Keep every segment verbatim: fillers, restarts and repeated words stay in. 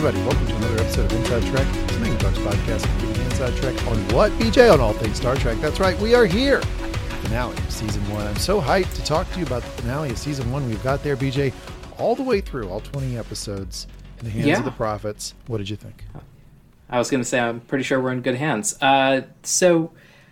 everybody. Welcome to another episode of Inside Trek. It's an Talks podcast giving you inside Trek on what, B J? On all things Star Trek. That's right, we are here. Finale of season one. I'm so hyped to talk to you about the finale of season one. We've got there, B J, all the way through, all twenty episodes in the hands yeah. of the prophets. What did you think? I was going to say, I'm pretty sure we're in good hands. Uh, so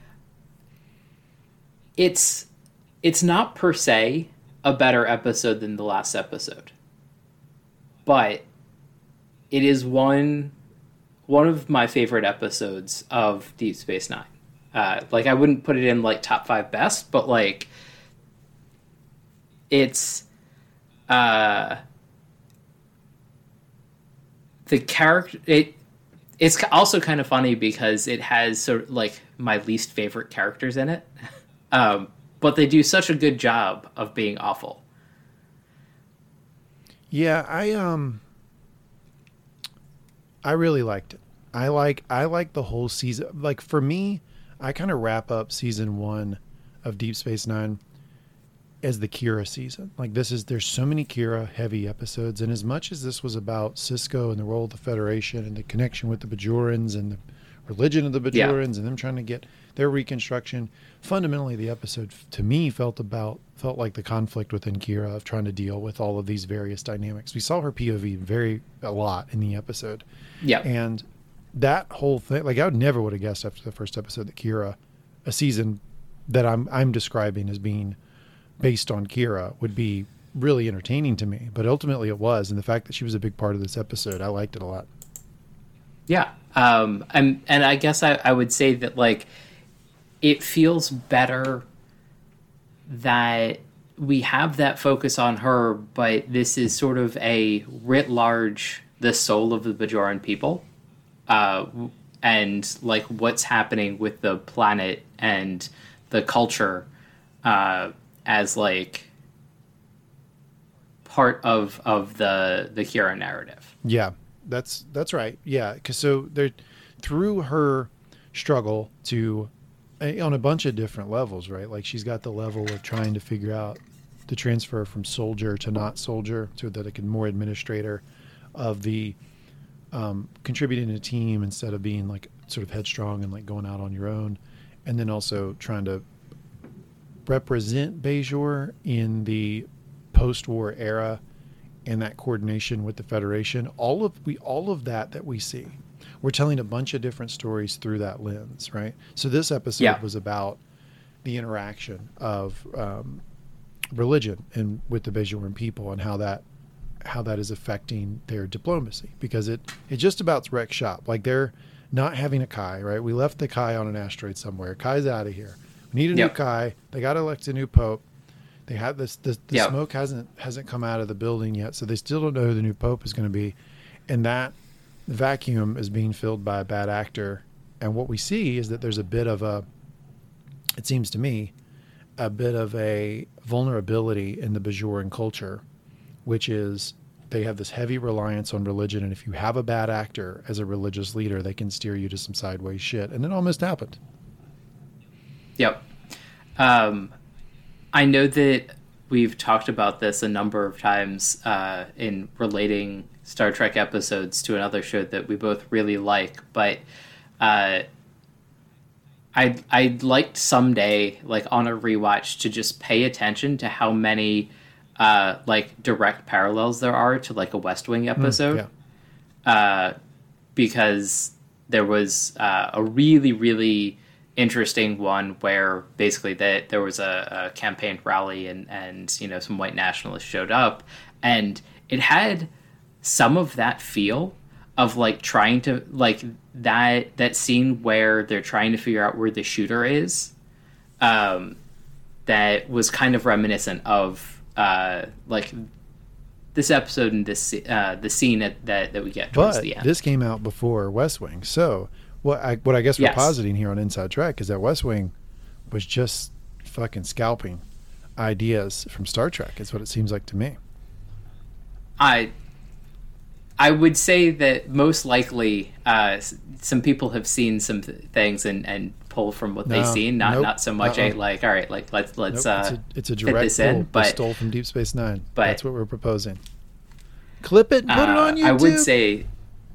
it's it's not per se a better episode than the last episode, but it is one one of my favorite episodes of Deep Space Nine. Uh, like, I wouldn't put it in like top five best, but like it's uh, the character. It it's also kind of funny because it has sort of like my least favorite characters in it, um, but they do such a good job of being awful. Yeah, I um. I really liked it. I like I like the whole season. Like, for me, I kind of wrap up season one of Deep Space Nine as the Kira season. Like, this is there's so many Kira heavy episodes, and as much as this was about Sisko and the role of the Federation and the connection with the Bajorans and the religion of the Bajorans yeah. and them trying to get their reconstruction, fundamentally the episode to me felt about felt like the conflict within Kira of trying to deal with all of these various dynamics. We saw her P O V very a lot in the episode. Yeah. And that whole thing, like, I would never would have guessed after the first episode that Kira, a season that I'm I'm describing as being based on Kira, would be really entertaining to me. But ultimately it was, and the fact that she was a big part of this episode, I liked it a lot. Yeah. Um, and, and I guess I, I would say that, like, it feels better that we have that focus on her, but this is sort of a writ large, the soul of the Bajoran people, uh, and like what's happening with the planet and the culture, uh, as like part of, of the, the Kira narrative. Yeah, that's, that's right. Yeah. Cause so there, through her struggle to, on a bunch of different levels, right? Like, she's got the level of trying to figure out the transfer from soldier to not soldier, so that it can more administrator of the um, contributing to a team instead of being like sort of headstrong and like going out on your own. And then also trying to represent Bajor in the post-war era and that coordination with the Federation. All of we, all of that that we see. We're telling a bunch of different stories through that lens, right? So this episode yeah. was about the interaction of um, religion and with the Bajoran people and how that how that is affecting their diplomacy, because it it just about wreck shop. Like, they're not having a Kai, right? We left the Kai on an asteroid somewhere. Kai's out of here. We need a yep. new Kai. They got to elect a new pope. They have this. this the yep. smoke hasn't hasn't come out of the building yet, so they still don't know who the new pope is going to be, and that vacuum is being filled by a bad actor. And what we see is that there's a bit of a, it seems to me, a bit of a vulnerability in the Bajoran culture, which is they have this heavy reliance on religion. And if you have a bad actor as a religious leader, they can steer you to some sideways shit. And it almost happened. Yep. Um, I know that we've talked about this a number of times uh, in relating Star Trek episodes to another show that we both really like, but uh, I'd, I'd like someday, like on a rewatch, to just pay attention to how many uh, like direct parallels there are to like a West Wing episode, mm, yeah. uh, because there was uh, a really, really interesting one where basically that there was a, a campaign rally and, and, you know, some white nationalists showed up, and it had some of that feel of like trying to like that, that scene where they're trying to figure out where the shooter is. Um, that was kind of reminiscent of, uh, like this episode and this, uh, the scene that, that, that we get towards but the end. This came out before West Wing. So what I, what I guess we're yes. positing here on Inside Trek is that West Wing was just fucking scalping ideas from Star Trek. Is what it seems like to me. I, I would say that most likely uh, some people have seen some th- things and, and pull from what no, they've seen. Not nope, not so much uh-uh. a like, all right, like let's let's nope, uh, it's a, it's a fit direct this pull. in. We But stole from Deep Space Nine. but, That's what we're proposing. Clip it, put uh, it on YouTube. I would say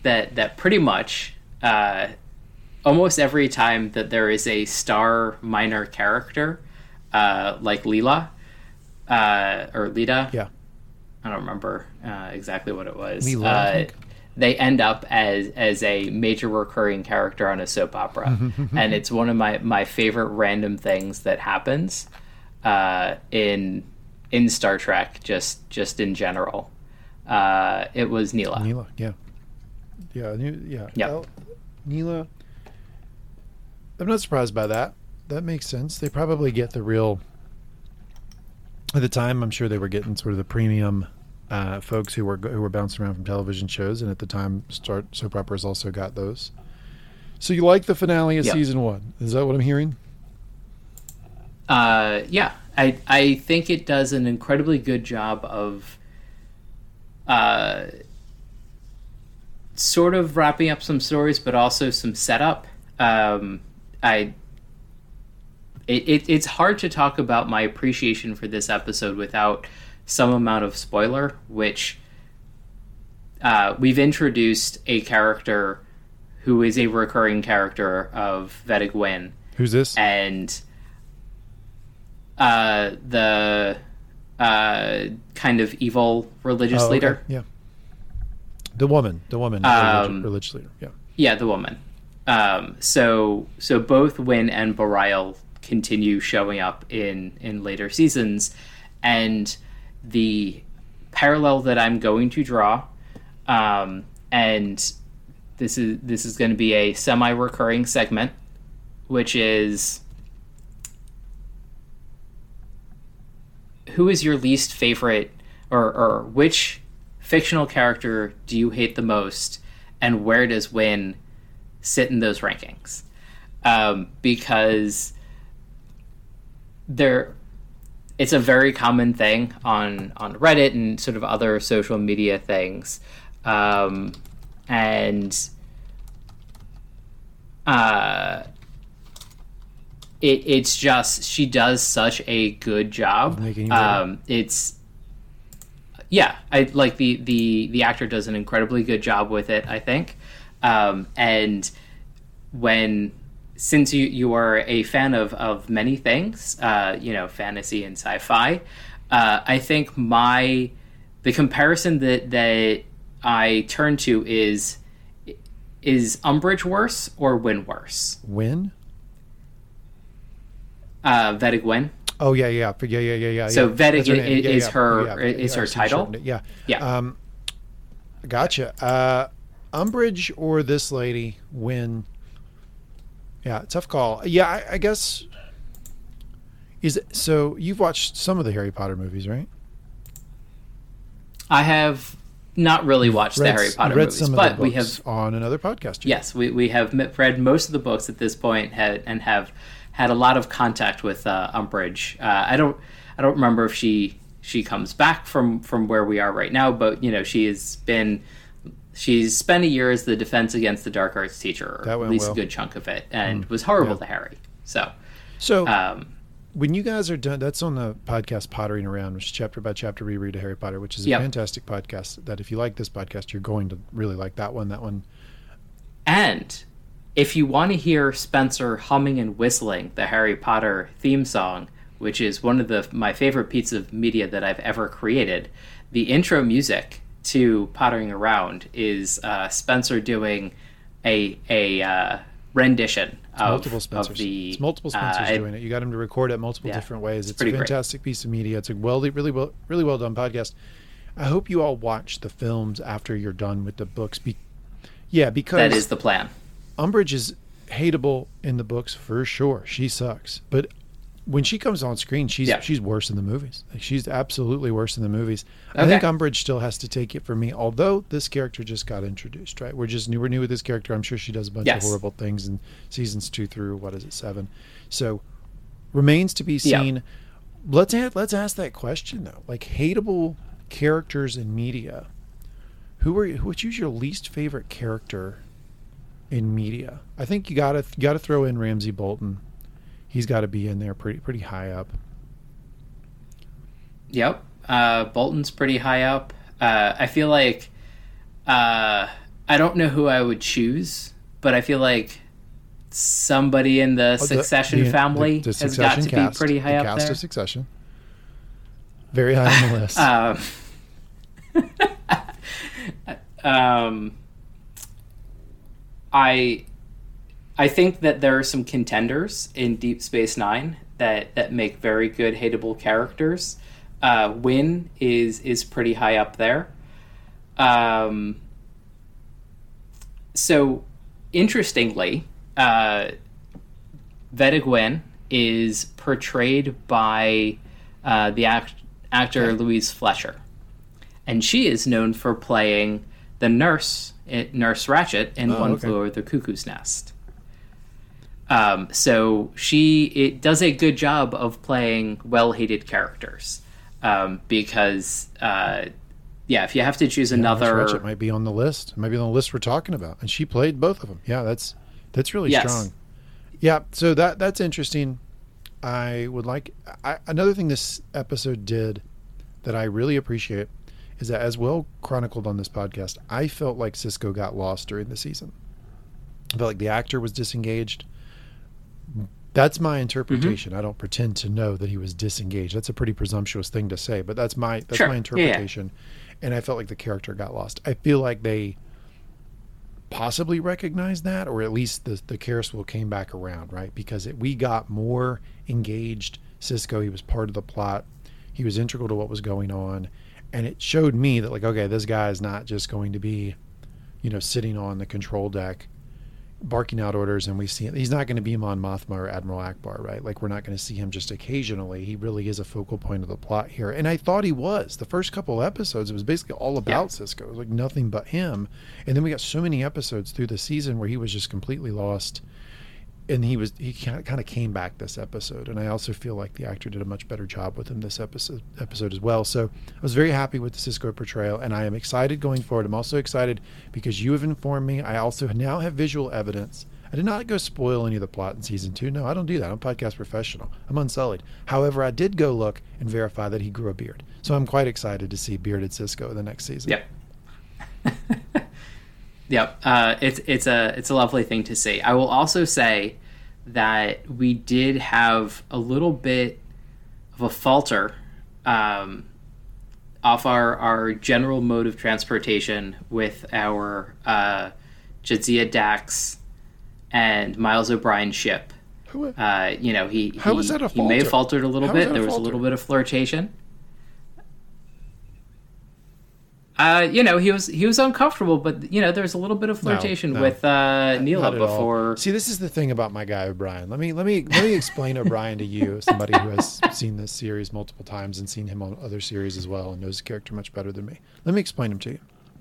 that that pretty much uh, almost every time that there is a star minor character, uh, like Leela uh, or Lita, Yeah. I don't remember uh, exactly what it was. Leela, I uh, think. they end up as as a major recurring character on a soap opera, and it's one of my, my favorite random things that happens uh, in in Star Trek, just just in general. Uh, it was Neela. Neela, yeah, yeah, New- yeah. Yep. Well, Neela. I'm not surprised by that. That makes sense. They probably get the real. At the time, I'm sure they were getting sort of the premium uh, folks who were who were bouncing around from television shows, and at the time, Star soap operas also got those. So you like the finale of Yep. season one? Is that what I'm hearing? Uh, yeah, I I think it does an incredibly good job of uh, sort of wrapping up some stories, but also some setup. Um, I it, it it's hard to talk about my appreciation for this episode without some amount of spoiler, which uh, we've introduced a character who is a recurring character of Veda Gwyn, Who's this? and uh, the uh, kind of evil religious Oh, okay. leader. Yeah. The woman. The woman. Um, religious, religious leader. Yeah. Yeah, the woman. Um, so so both Wynn and Bareil continue showing up in in later seasons, and the parallel that I'm going to draw, um, and this is this is going to be a semi-recurring segment, which is, who is your least favorite, or or which fictional character do you hate the most, and where does Wynn sit in those rankings? Um, because there, it's a very common thing on on Reddit and sort of other social media things, um, and uh, it it's just, she does such a good job. Making you better. Um, it's yeah, I like the the the actor does an incredibly good job with it, I think. Um, and when, since you, you are a fan of, of many things, uh, you know, fantasy and sci-fi, uh, I think my, the comparison that, that I turn to is, is Umbridge worse or Wynn worse? Wynn? Uh, Veda Gwyn. Oh yeah, yeah, yeah, yeah, yeah, yeah. So yeah. Veda That's her i- name. Yeah, is yeah, her- yeah, is yeah, her so title? shortened it. Yeah, Yeah. Um, gotcha. Uh, Umbridge or this lady, Wynn? Yeah, tough call. Yeah, I, I guess. Is it, so you've watched some of the Harry Potter movies, right? I have not really watched the Read- Harry Potter read movies, some of but the we books have, on another podcast. yes, we, we have m- read most of the books at this point, had, and have had a lot of contact with uh, Umbridge. Uh, I don't I don't remember if she she comes back from, from where we are right now, but you know, she has been she's spent a year as the Defense Against the Dark Arts teacher, or That at went least well. a good chunk of it, and was horrible yeah. to Harry. So So um, when you guys are done, that's on the podcast Pottering Around, which is chapter by chapter reread of Harry Potter, which is a Yep. fantastic podcast. That if you like this podcast, you're going to really like that one. That one. And if you want to hear Spencer humming and whistling the Harry Potter theme song, which is one of the my favorite pieces of media that I've ever created, the intro music to Pottering Around is uh, Spencer doing a a uh, rendition of, multiple Spencers. of the It's multiple Spencers uh, doing it. You got him to record it multiple Yeah, different ways. it's It's, a pretty great. fantastic piece of media. It's a well, really well, really well done podcast. I hope you all watch the films after you're done with the books. Be- yeah, because That is the plan. Umbridge is hateable in the books for sure. She sucks, but when she comes on screen, she's Yeah. she's worse in the onmovies. Like she's absolutely worse in the movies. I Okay. think Umbridge still has to take it for me. Although this character just got introduced, right? We're just new. We're new with this character. I'm sure she does a bunch Yes. of horrible things in seasons two through what is it seven. So remains to be Yeah. seen. Let's ask, let's ask that question though. Like hateable characters in media. Who are who? Choose your least favorite character in media. I think you gotta you gotta throw in Ramsay Bolton. He's got to be in there pretty pretty high up. Yep. Uh, Bolton's pretty high up. Uh, I feel like uh, I, I don't know who I would choose, but I feel like somebody in the Oh, the- Succession the- family the- the has got to Succession cast, be pretty high the up cast there. of Succession. Very high on the list. Um, um, I I think that there are some contenders in Deep Space Nine that, that make very good hateable characters. Uh, Wynn is is pretty high up there. Um, so, interestingly, uh, Veda Gwyn is portrayed by uh, the act- actor Louise Fletcher. And she is known for playing the nurse, Nurse Ratchet, in Oh, One okay. Flew Over the Cuckoo's Nest. Um, so she it does a good job of playing well-hated characters. Um, because, uh, yeah, if you have to choose Nurse another... Ratchet might be on the list. It might be on the list we're talking about. And she played both of them. Yeah, that's that's really Yes. strong. Yeah, so that that's interesting. I would like... I, another thing this episode did that I really appreciate is that, as well chronicled on this podcast, I felt like Sisko got lost during the season. I felt like the actor was disengaged. That's my interpretation. Mm-hmm. I don't pretend to know that he was disengaged. That's a pretty presumptuous thing to say, but that's my that's Sure. my interpretation. Yeah, yeah. And I felt like the character got lost. I feel like they possibly recognized that, or at least the the carousel came back around, right? Because it, we got more engaged Sisko. He was part of the plot. He was integral to what was going on. And it showed me that, like, okay, this guy is not just going to be, you know, sitting on the control deck barking out orders, and we see it. He's not going to be Mon Mothma or Admiral Akbar, right? Like, we're not going to see him just occasionally. He really is a focal point of the plot here. And I thought he was. The first couple of episodes, it was basically all about yeah. Sisko. It was like nothing but him. And then we got so many episodes through the season where he was just completely lost. And he was he kind of came back this episode, and I also feel like the actor did a much better job with him this episode episode as well. So I was very happy with the Sisko portrayal, and I am excited going forward. I'm also excited because you have informed me. I also now have visual evidence. I did not go spoil any of the plot in season two. No, I don't do that. I'm a podcast professional. I'm unsullied. However, I did go look and verify that he grew a beard. So I'm quite excited to see bearded Sisko in the next season. Yep. Yep. Uh, it's it's a it's a lovely thing to see. I will also say that we did have a little bit of a falter um, off our, our general mode of transportation with our uh, Jadzia Dax and Miles O'Brien ship. Uh, you know, he How he, was that a he may have faltered a little How bit. Was there was falter? a little bit of flirtation. Uh, you know, he was he was uncomfortable, but you know, there was a little bit of flirtation no, no, with uh, Neela before. All. See, this is the thing about my guy O'Brien. Let me let me let me explain O'Brien to you, somebody who has seen this series multiple times and seen him on other series as well and knows the character much better than me. Let me explain him to you.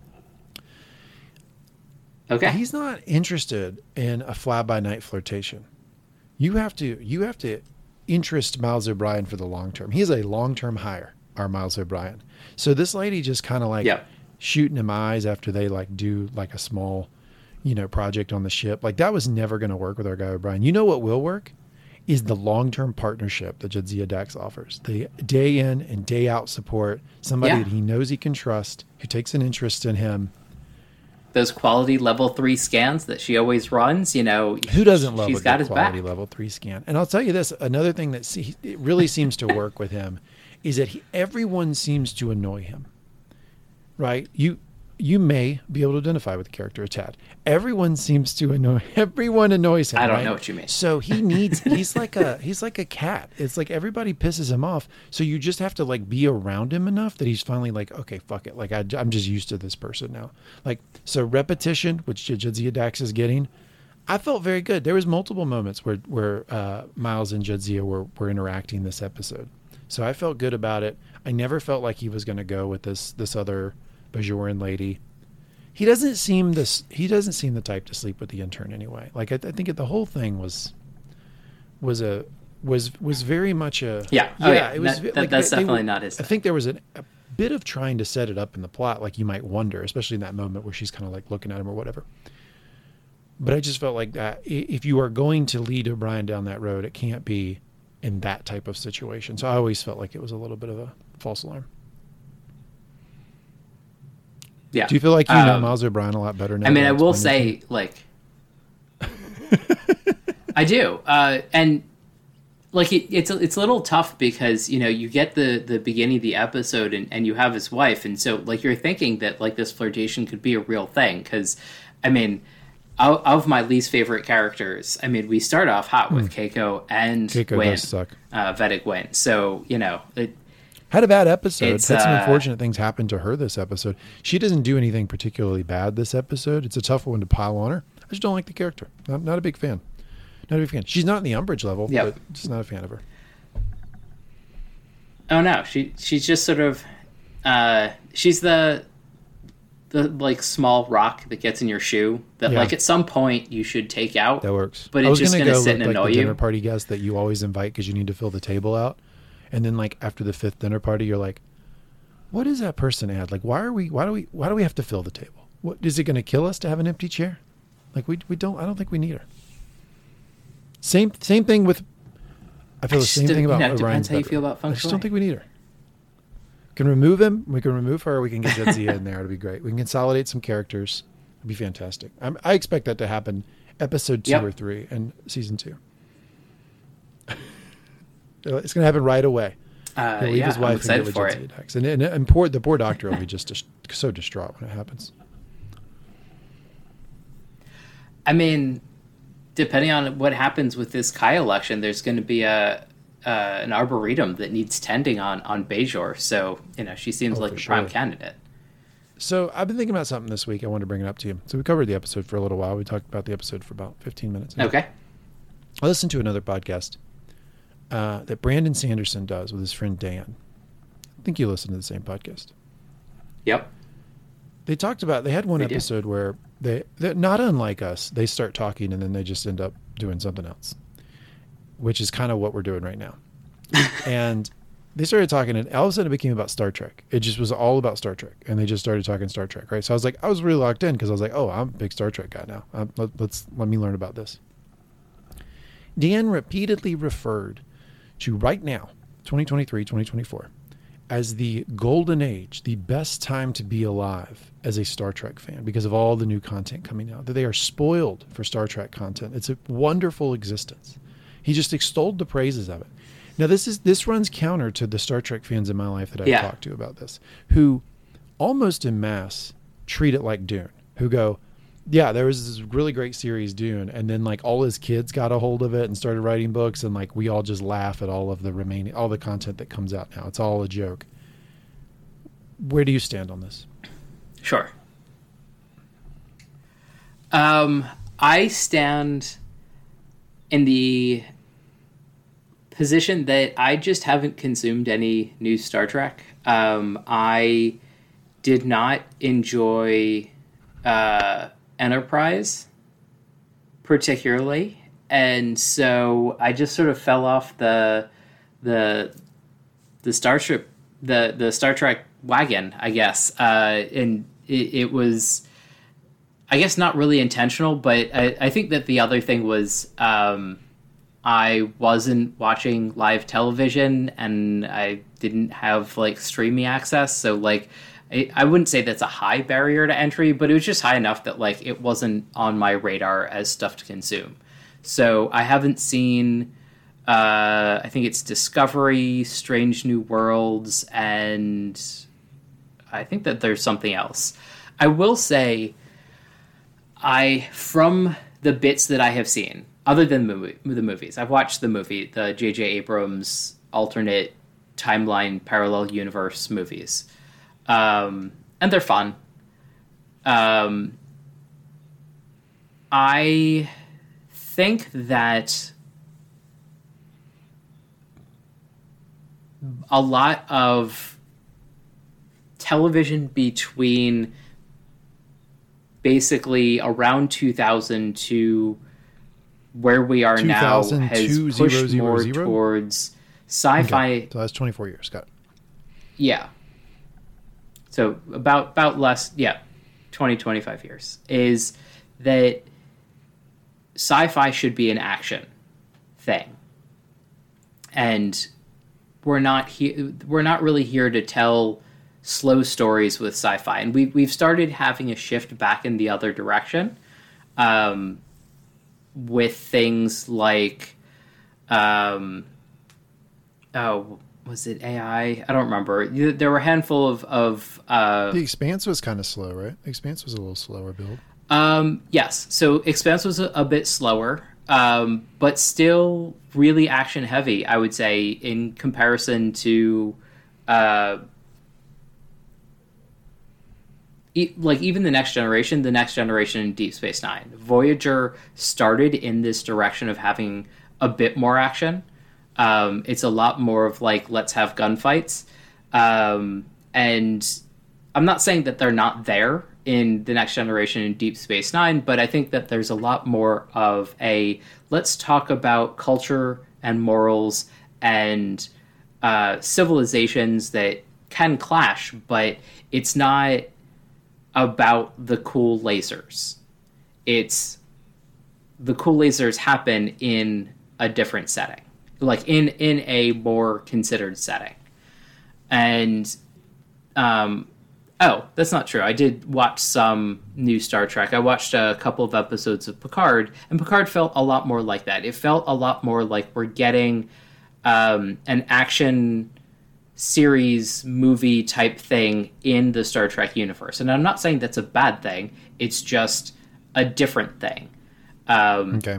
Okay, he's not interested in a fly-by-night flirtation. You have to you have to interest Miles O'Brien for the long term. He is a long-term hire, our Miles O'Brien. So this lady just kind of like yep. shooting him eyes after they like do like a small, you know, project on the ship. Like that was never going to work with our guy O'Brien. You know what will work is the long-term partnership that Jadzia Dax offers. The day in and day out support, somebody yeah. that he knows he can trust, who takes an interest in him. Those quality level three scans that she always runs, you know, who doesn't love she's a got good his quality back. level three scan? And I'll tell you this, another thing that see, it really seems to work with him is that he, everyone seems to annoy him, right? You you may be able to identify with the character a tad. Everyone seems to annoy. Everyone annoys him. I don't right? know what you mean. So he needs. He's like a he's like a cat. It's like everybody pisses him off. So you just have to like be around him enough that he's finally like, okay, fuck it. Like I, I'm just used to this person now. Like so repetition, which Jadzia Dax is getting. I felt very good. There was multiple moments where where uh, Miles and Jadzia were were interacting this episode. So I felt good about it. I never felt like he was going to go with this this other Bajoran lady. He doesn't seem this. He doesn't seem the type to sleep with the intern anyway. Like I, I think it, the whole thing was was a was was very much a yeah yeah. Oh, yeah. It was that, like that's they, definitely they were, not his I thing. think there was a, a bit of trying to set it up in the plot, like you might wonder, especially in that moment where she's kind of like looking at him or whatever. But I just felt like that if you are going to lead O'Brien down that road, it can't be in that type of situation. So I always felt like it was a little bit of a false alarm. Yeah. Do you feel like you know Um, Miles O'Brien a lot better now? I mean, than I will explained say, like, I do, uh, and like it, it's a, it's a little tough because you know you get the the beginning of the episode and, and you have his wife, and so like you're thinking that like this flirtation could be a real thing because, I mean, out of my least favorite characters, I mean, we start off hot with Keiko and Keiko Wynn, does suck. uh, Vedic Wynn, so you know it. Had a bad episode. It's, Had some uh, unfortunate things happen to her this episode. She doesn't do anything particularly bad this episode. It's a tough one to pile on her. I just don't like the character. I'm not a big fan. Not a big fan. She's not in the Umbridge level, Yep. but just not a fan of her. Oh no, she she's just sort of uh she's the the like small rock that gets in your shoe that Yeah. like at some point you should take out. That works. But I it's was just gonna gonna go sit look and like annoy the you. dinner party guest that you always invite because you need to fill the table out, and then like after the fifth dinner party, you're like, "What does that person add? Like, why are we? Why do we? Why do we have to fill the table? What is it going to kill us to have an empty chair? Like we we don't. I don't think we need her." Same same thing with. I feel I the just same don't- thing about you know, it Orion's depends how you bedroom. feel about I feng just shui. don't think we need her. We can remove him. We can remove her. We can get Jadzia in there. It'll be great. We can consolidate some characters. It'd be fantastic. I'm, I expect that to happen episode two Yep. or three and season two. It's going to happen right away. Uh, He'll leave yeah, his I'm wife excited and get for with it. Jadzia Dax. And, and, and poor, the poor doctor will be just dis- so distraught when it happens. I mean, depending on what happens with this Kai election, there's going to be a uh, an arboretum that needs tending on on Bajor. So you know, she seems Oh, like for a prime sure. candidate. So I've been thinking about something this week. I wanted to bring it up to you. So we covered the episode for a little while. We talked about the episode for about fifteen minutes. Okay. I listened to another podcast uh, that Brandon Sanderson does with his friend Dan. I think you listen to the same podcast. Yep. They talked about, they had one They do. episode where they, they're not unlike us, they start talking and then they just end up doing something else, which is kind of what we're doing right now. And they started talking and all of a sudden it became about Star Trek. It just was all about Star Trek. And they just started talking Star Trek, right? So I was like, I was really locked in because I was like, oh, I'm a big Star Trek guy now. Um, let, let's, let me learn about this. Dan repeatedly referred to right now, twenty twenty-three, twenty twenty-four, as the golden age, the best time to be alive as a Star Trek fan because of all the new content coming out, that they are spoiled for Star Trek content. It's a wonderful existence. He just extolled the praises of it. Now, this is this runs counter to the Star Trek fans in my life that I've Yeah. talked to about this, who almost en masse treat it like Dune, who go, yeah, there was this really great series, Dune, and then like all his kids got a hold of it and started writing books, and like we all just laugh at all of the remaining, all the content that comes out now. It's all a joke. Where do you stand on this? Sure. Um, I stand in the position that I just haven't consumed any new Star Trek. Um, I did not enjoy uh, Enterprise particularly, and so I just sort of fell off the the the Starship the the Star Trek wagon, I guess. Uh, and it, it was, I guess, not really intentional, but I, I think that the other thing was um, I wasn't watching live television and I didn't have like streaming access. So like, I, I wouldn't say that's a high barrier to entry, but it was just high enough that like it wasn't on my radar as stuff to consume. So I haven't seen, uh, I think it's Discovery, Strange New Worlds, and I think that there's something else. I will say, I from the bits that I have seen, other than the, movie, the movies, I've watched the movie, the J J Abrams alternate timeline parallel universe movies, um, and they're fun. Um, I think that a lot of television between basically around two thousand to where we are now has pushed more towards sci-fi. Okay. So that's twenty-four years. Got it. Yeah. So about about less, yeah, twenty, twenty-five years is that sci-fi should be an action thing. And we're not here we're not really here to tell slow stories with sci-fi, and we we've started having a shift back in the other direction, um, with things like, um, oh, was it A I? I don't remember. There were a handful of of uh, The Expanse was kind of slow, right? The Expanse was a little slower build. Um, yes, so Expanse was a, a bit slower, um, but still really action heavy, I would say, in comparison to, uh, e- like even the Next Generation, the Next Generation in Deep Space Nine. Voyager started in this direction of having a bit more action. Um, it's a lot more of like, let's have gunfights. Um, and I'm not saying that they're not there in the Next Generation in Deep Space Nine, but I think that there's a lot more of a, let's talk about culture and morals and uh, civilizations that can clash, but it's not about the cool lasers. It's the cool lasers happen in a different setting, like in, in a more considered setting. And, um, oh, that's not true. I did watch some new Star Trek. I watched a couple of episodes of Picard, and Picard felt a lot more like that. It felt a lot more like we're getting um, an action series movie type thing in the Star Trek universe. And I'm not saying that's a bad thing. It's just a different thing. Um, Okay.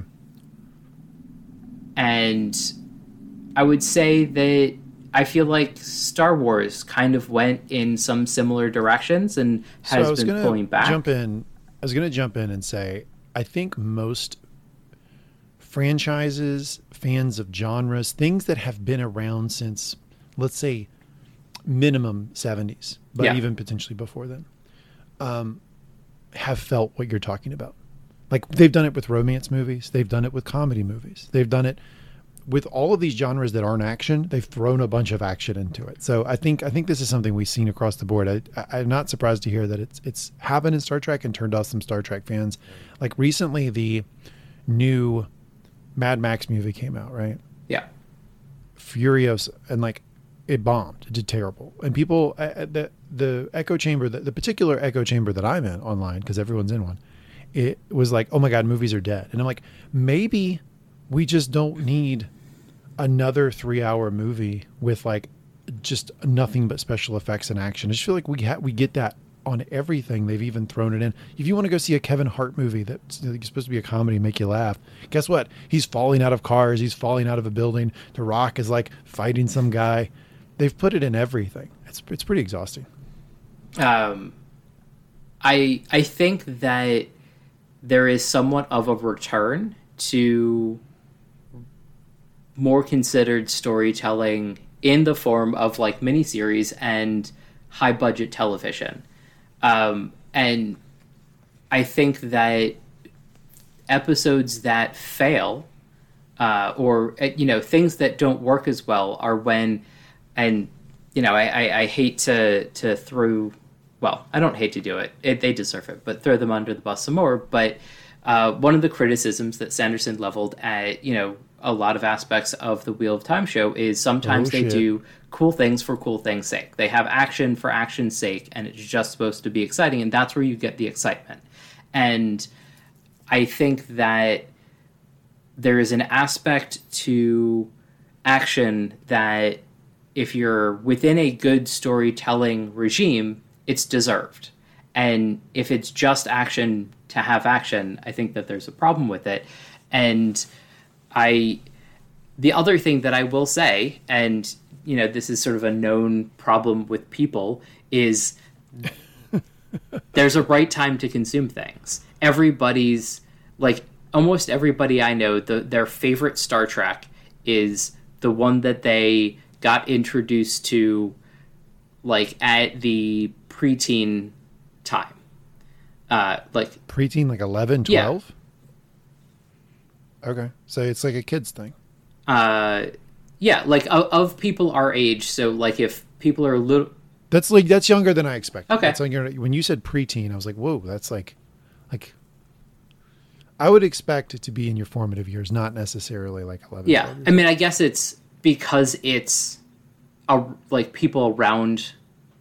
And I would say that I feel like Star Wars kind of went in some similar directions and has so I was been gonna pulling back. Jump in. I was going to jump in and say, I think most franchises, fans of genres, things that have been around since, let's say, minimum seventies, but Yeah. even potentially before then, um, have felt what you're talking about. Like they've done it with romance movies. They've done it with comedy movies. They've done it with all of these genres that aren't action. They've thrown a bunch of action into it. So I think I think this is something we've seen across the board. I, I, I'm not surprised to hear that it's it's happened in Star Trek and turned off some Star Trek fans. Like recently, the new Mad Max movie came out, right? Yeah. Furious, and like it bombed. It did terrible. And people, uh, the the echo chamber, the, the particular echo chamber that I'm in online, because everyone's in one, it was like, oh my God, movies are dead. And I'm like, maybe we just don't need another three hour movie with like just nothing but special effects and action. I just feel like we ha- we get that on everything. They've even thrown it in. If you want to go see a Kevin Hart movie that's supposed to be a comedy, make you laugh, guess what? He's falling out of cars. He's falling out of a building. The Rock is like fighting some guy. They've put it in everything. It's it's pretty exhausting. Um, I I think that there is somewhat of a return to more considered storytelling in the form of like miniseries and high budget television. Um, and I think that episodes that fail, uh, or, you know, things that don't work as well are when, and, you know, I, I, I hate to, to throw, well, I don't hate to do it. it. They deserve it, but throw them under the bus some more. But uh, one of the criticisms that Sanderson leveled at, you know, a lot of aspects of the Wheel of Time show is sometimes Oh, they shit. do cool things for cool things' sake. They have action for action's sake, and it's just supposed to be exciting, and that's where you get the excitement. And I think that there is an aspect to action that if you're within a good storytelling regime, it's deserved. And if it's just action to have action, I think that there's a problem with it. And I, the other thing that I will say, and you know, this is sort of a known problem with people, is there's a right time to consume things. Everybody's, like, almost everybody I know, the, their favorite Star Trek is the one that they got introduced to, like, at the preteen time. Uh, like, Preteen, like eleven, Yeah. twelve? Okay. So it's like a kid's thing. uh, yeah, like, of, of people our age, so, like, if people are a little... That's like that's younger than I expected. Okay. That's younger. When you said preteen, I was like, whoa, that's like, like, I would expect it to be in your formative years, not necessarily like eleven. Yeah, twelve years I mean, I guess it's because it's a, like people around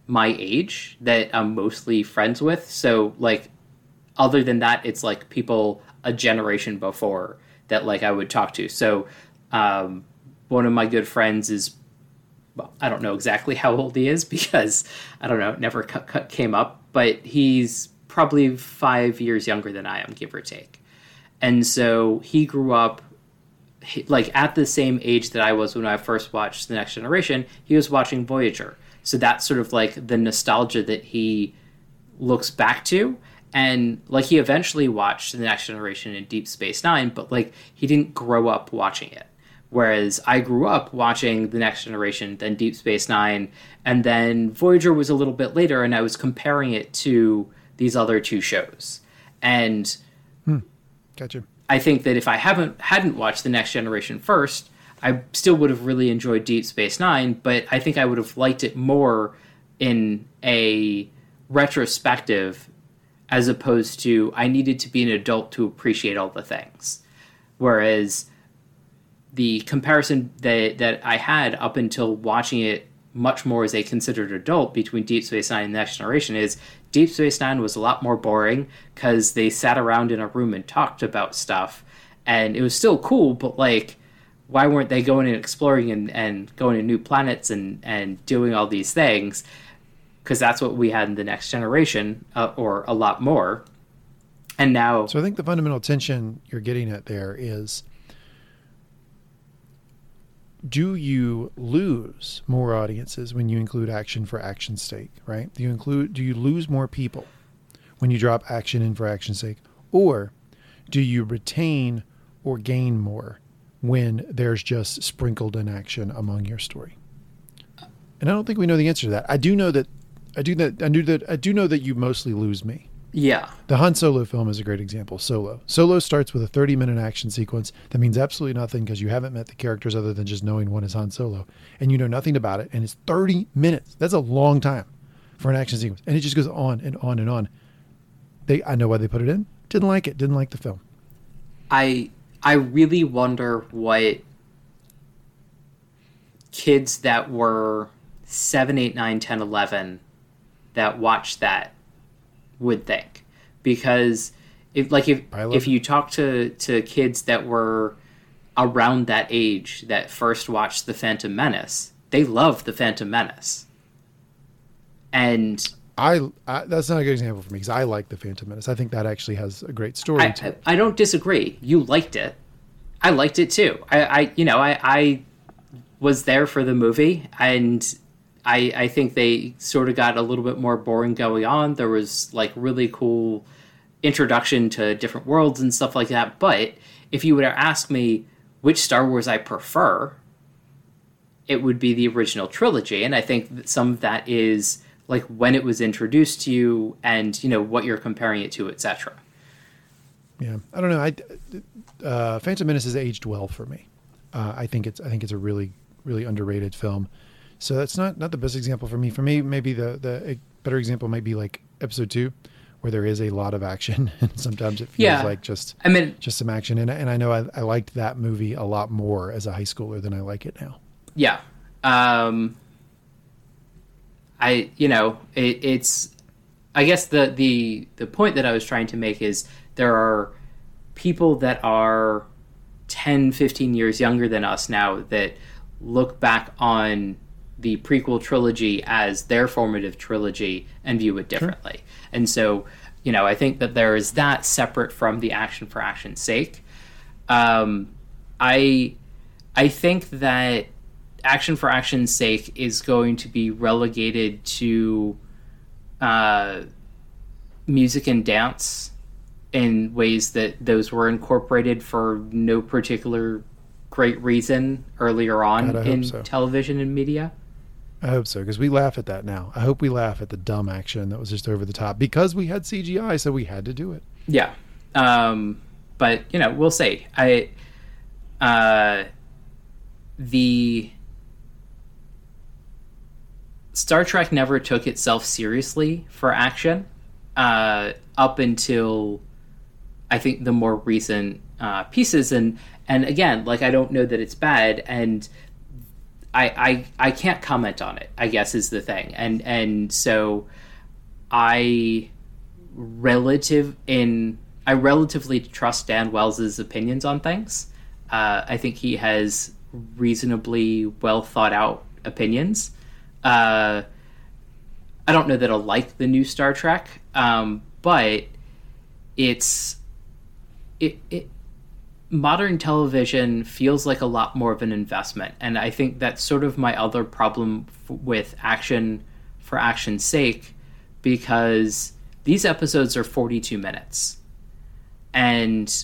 my age that I'm mostly friends with. So like, other than that, it's like people a generation before that like I would talk to. So um, one of my good friends is, well, I don't know exactly how old he is because I don't know, it never cu- cu- came up, but he's probably five years younger than I am, give or take. And so he grew up like at the same age that I was when I first watched The Next Generation. He was watching Voyager. So that's sort of like the nostalgia that he looks back to. And like he eventually watched The Next Generation and Deep Space Nine, but like he didn't grow up watching it. Whereas I grew up watching The Next Generation, then Deep Space Nine, and then Voyager was a little bit later, and I was comparing it to these other two shows. And hmm. Gotcha. I think that if I haven't hadn't watched The Next Generation first, I still would have really enjoyed Deep Space Nine, but I think I would have liked it more in a retrospective as opposed to I needed to be an adult to appreciate all the things. Whereas the comparison that that I had up until watching it much more as a considered adult between Deep Space Nine and The Next Generation is Deep Space Nine was a lot more boring because they sat around in a room and talked about stuff, and it was still cool, but like, why weren't they going and exploring and, and going to new planets and, and doing all these things? Because that's what we had in The Next Generation, uh, or a lot more. And now... So I think the fundamental tension you're getting at there is, do you lose more audiences when you include action for action's sake, right? Do you include, do you lose more people when you drop action in for action's sake? Or do you retain or gain more when there's just sprinkled in action among your story? And I don't think we know the answer to that. I do know that I do that I do that I do know that you mostly lose me. Yeah. The Han Solo film is a great example. Solo. Solo starts with a thirty minute action sequence that means absolutely nothing because you haven't met the characters other than just knowing one is Han Solo, and you know nothing about it, and it's thirty minutes. That's a long time for an action sequence. And it just goes on and on and on. They I know why they put it in. Didn't like it. Didn't like the film. I I really wonder what kids that were seven, eight, nine, ten, eleven that watched that would think. Because if like if if you talk to, to kids that were around that age that first watched The Phantom Menace, they love The Phantom Menace. And I, I that's not a good example for me because I like The Phantom Menace. I think that actually has a great story I, to it. I don't disagree. You liked it. I liked it too. I, I you know, I, I was there for the movie, and I I think they sort of got a little bit more boring going on. There was like really cool introduction to different worlds and stuff like that. But if you would have asked me which Star Wars I prefer, it would be the original trilogy. And I think that some of that is like when it was introduced to you and, you know, what you're comparing it to, et cetera. Yeah. I don't know. I, uh, Phantom Menace has aged well for me. Uh, I think it's, I think it's a really, really underrated film. So that's not, not the best example for me. For me, maybe the, the better example might be like episode two, where there is a lot of action and sometimes it feels yeah. like just, I mean, just some action. And, and I know I, I liked that movie a lot more as a high schooler than I like it now. Yeah. Um, I, you know, it, it's, I guess the, the, the point that I was trying to make is there are people that are ten, fifteen years younger than us now that look back on the prequel trilogy as their formative trilogy and view it differently. Sure. And so, you know, I think that there is that separate from the action for action's sake. Um, I, I think that action for action's sake is going to be relegated to uh, music and dance in ways that those were incorporated for no particular great reason earlier on God, in so. television and media. I hope so, because we laugh at that now. I hope we laugh at the dumb action that was just over the top because we had C G I, so we had to do it. Yeah. Um, but, you know, we'll see. I, uh, the Star Trek never took itself seriously for action uh, up until, I think, the more recent uh, pieces. And, and again, like, I don't know that it's bad. And I, I I can't comment on it, I guess, is the thing. And and so I relative in I relatively trust Dan Wells's opinions on things. Uh, I think he has reasonably well thought out opinions. Uh, I don't know that I'll like the new Star Trek, um, but it's it, it modern television feels like a lot more of an investment, and I think that's sort of my other problem f- with action for action's sake, because these episodes are forty-two minutes, and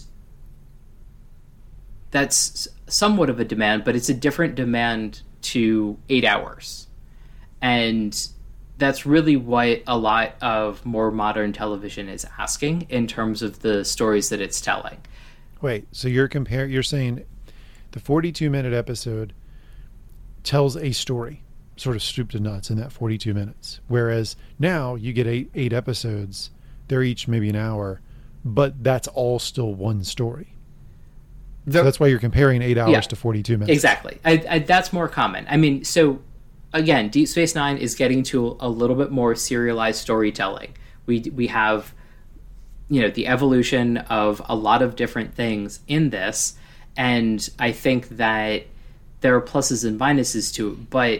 that's somewhat of a demand, but it's a different demand to eight hours, and that's really what a lot of more modern television is asking in terms of the stories that it's telling. Wait, so you're comparing, you're saying the forty-two minute episode tells a story, sort of soup to nuts in that forty-two minutes. Whereas now you get eight, eight episodes, they're each maybe an hour, but that's all still one story. The, so that's why you're comparing eight hours yeah, to forty-two minutes. Exactly. I, I, that's more common. I mean, so again, Deep Space Nine is getting to a little bit more serialized storytelling. We we have, you know, the evolution of a lot of different things in this, and I think that there are pluses and minuses to it, but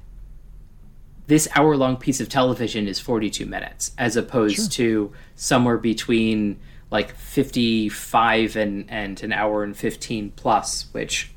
this hour-long piece of television is forty-two minutes, as opposed sure. to somewhere between like fifty-five and, and an hour and fifteen plus, which,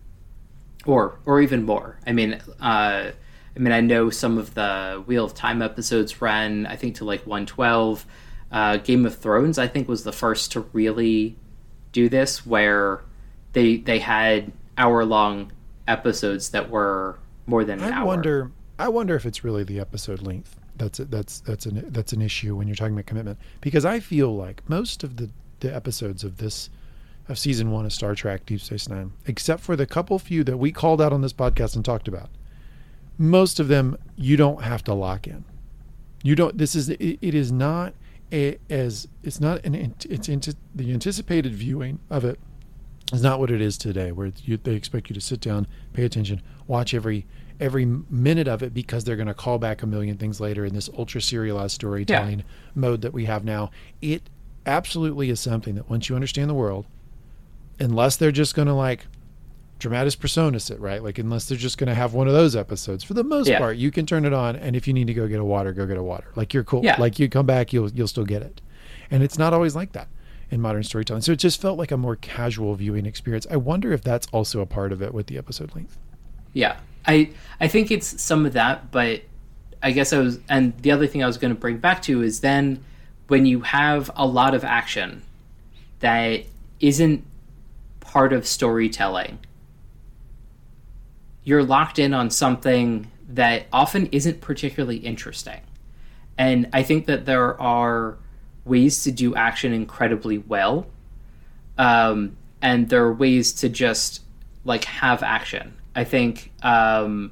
or or even more. I mean, uh, I mean, I know some of the Wheel of Time episodes ran, I think, to like one twelve. Uh, Game of Thrones, I think, was the first to really do this, where they they had hour-long episodes that were more than an I hour. wonder, I wonder if it's really the episode length that's a, that's that's an that's an issue when you're talking about commitment, because I feel like most of the, the episodes of this of season one of Star Trek Deep Space Nine, except for the couple few that we called out on this podcast and talked about, most of them you don't have to lock in. You don't. This is it, it is not a, as it's not an it's into the anticipated viewing of it is not what it is today, where you, they expect you to sit down, pay attention, watch every every minute of it, because they're going to call back a million things later in this ultra serialized storytelling yeah. mode that we have now. It absolutely is something that once you understand the world, unless they're just going to like dramatis personas it, right? Like unless they're just going to have one of those episodes, for the most yeah. part, you can turn it on, and if you need to go get a water, go get a water. Like you're cool. Yeah. Like you come back, you'll you'll still get it. And it's not always like that in modern storytelling. So it just felt like a more casual viewing experience. I wonder if that's also a part of it with the episode length. Yeah. I I think it's some of that, but I guess I was, and the other thing I was going to bring back to is then when you have a lot of action that isn't part of storytelling, you're locked in on something that often isn't particularly interesting. And I think that there are ways to do action incredibly well, um, and there are ways to just like have action. I think, um,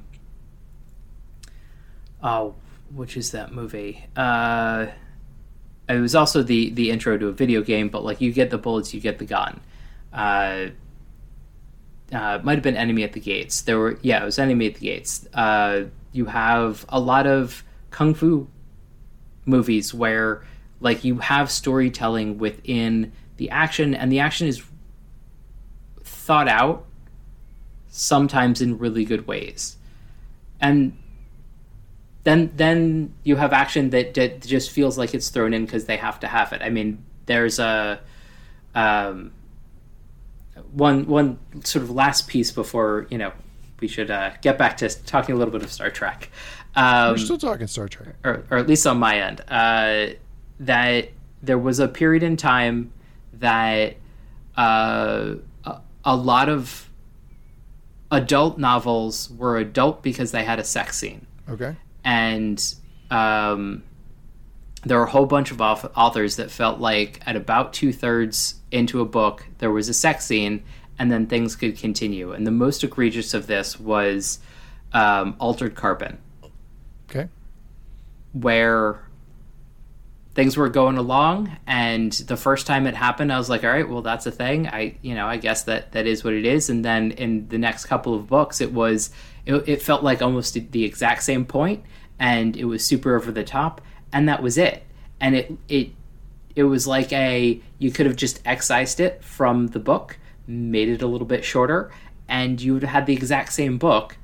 oh, which is that movie? Uh, it was also the, the intro to a video game, but like you get the bullets, you get the gun. Uh, uh, it might have been Enemy at the Gates. There were, yeah, it was Enemy at the Gates. Uh, you have a lot of kung fu movies where like you have storytelling within the action, and the action is thought out, sometimes in really good ways. And then then you have action that, that just feels like it's thrown in because they have to have it. I mean, there's a um, one one sort of last piece before, you know, we should uh, get back to talking a little bit of Star Trek. Um, We're still talking Star Trek. Or, or at least on my end. Uh, that there was a period in time that uh, a, a lot of adult novels were adult because they had a sex scene. Okay. And um, there were a whole bunch of authors that felt like at about two-thirds into a book, there was a sex scene, and then things could continue. And the most egregious of this was um, Altered Carbon. Okay. Where things were going along, and the first time it happened, I was like, all right, well, that's a thing. I, you know, I guess that that is what it is. And then in the next couple of books, it was, it, it felt like almost the exact same point, and it was super over the top, and that was it. And it it it was like a, you could have just excised it from the book, made it a little bit shorter, and you would have had the exact same book,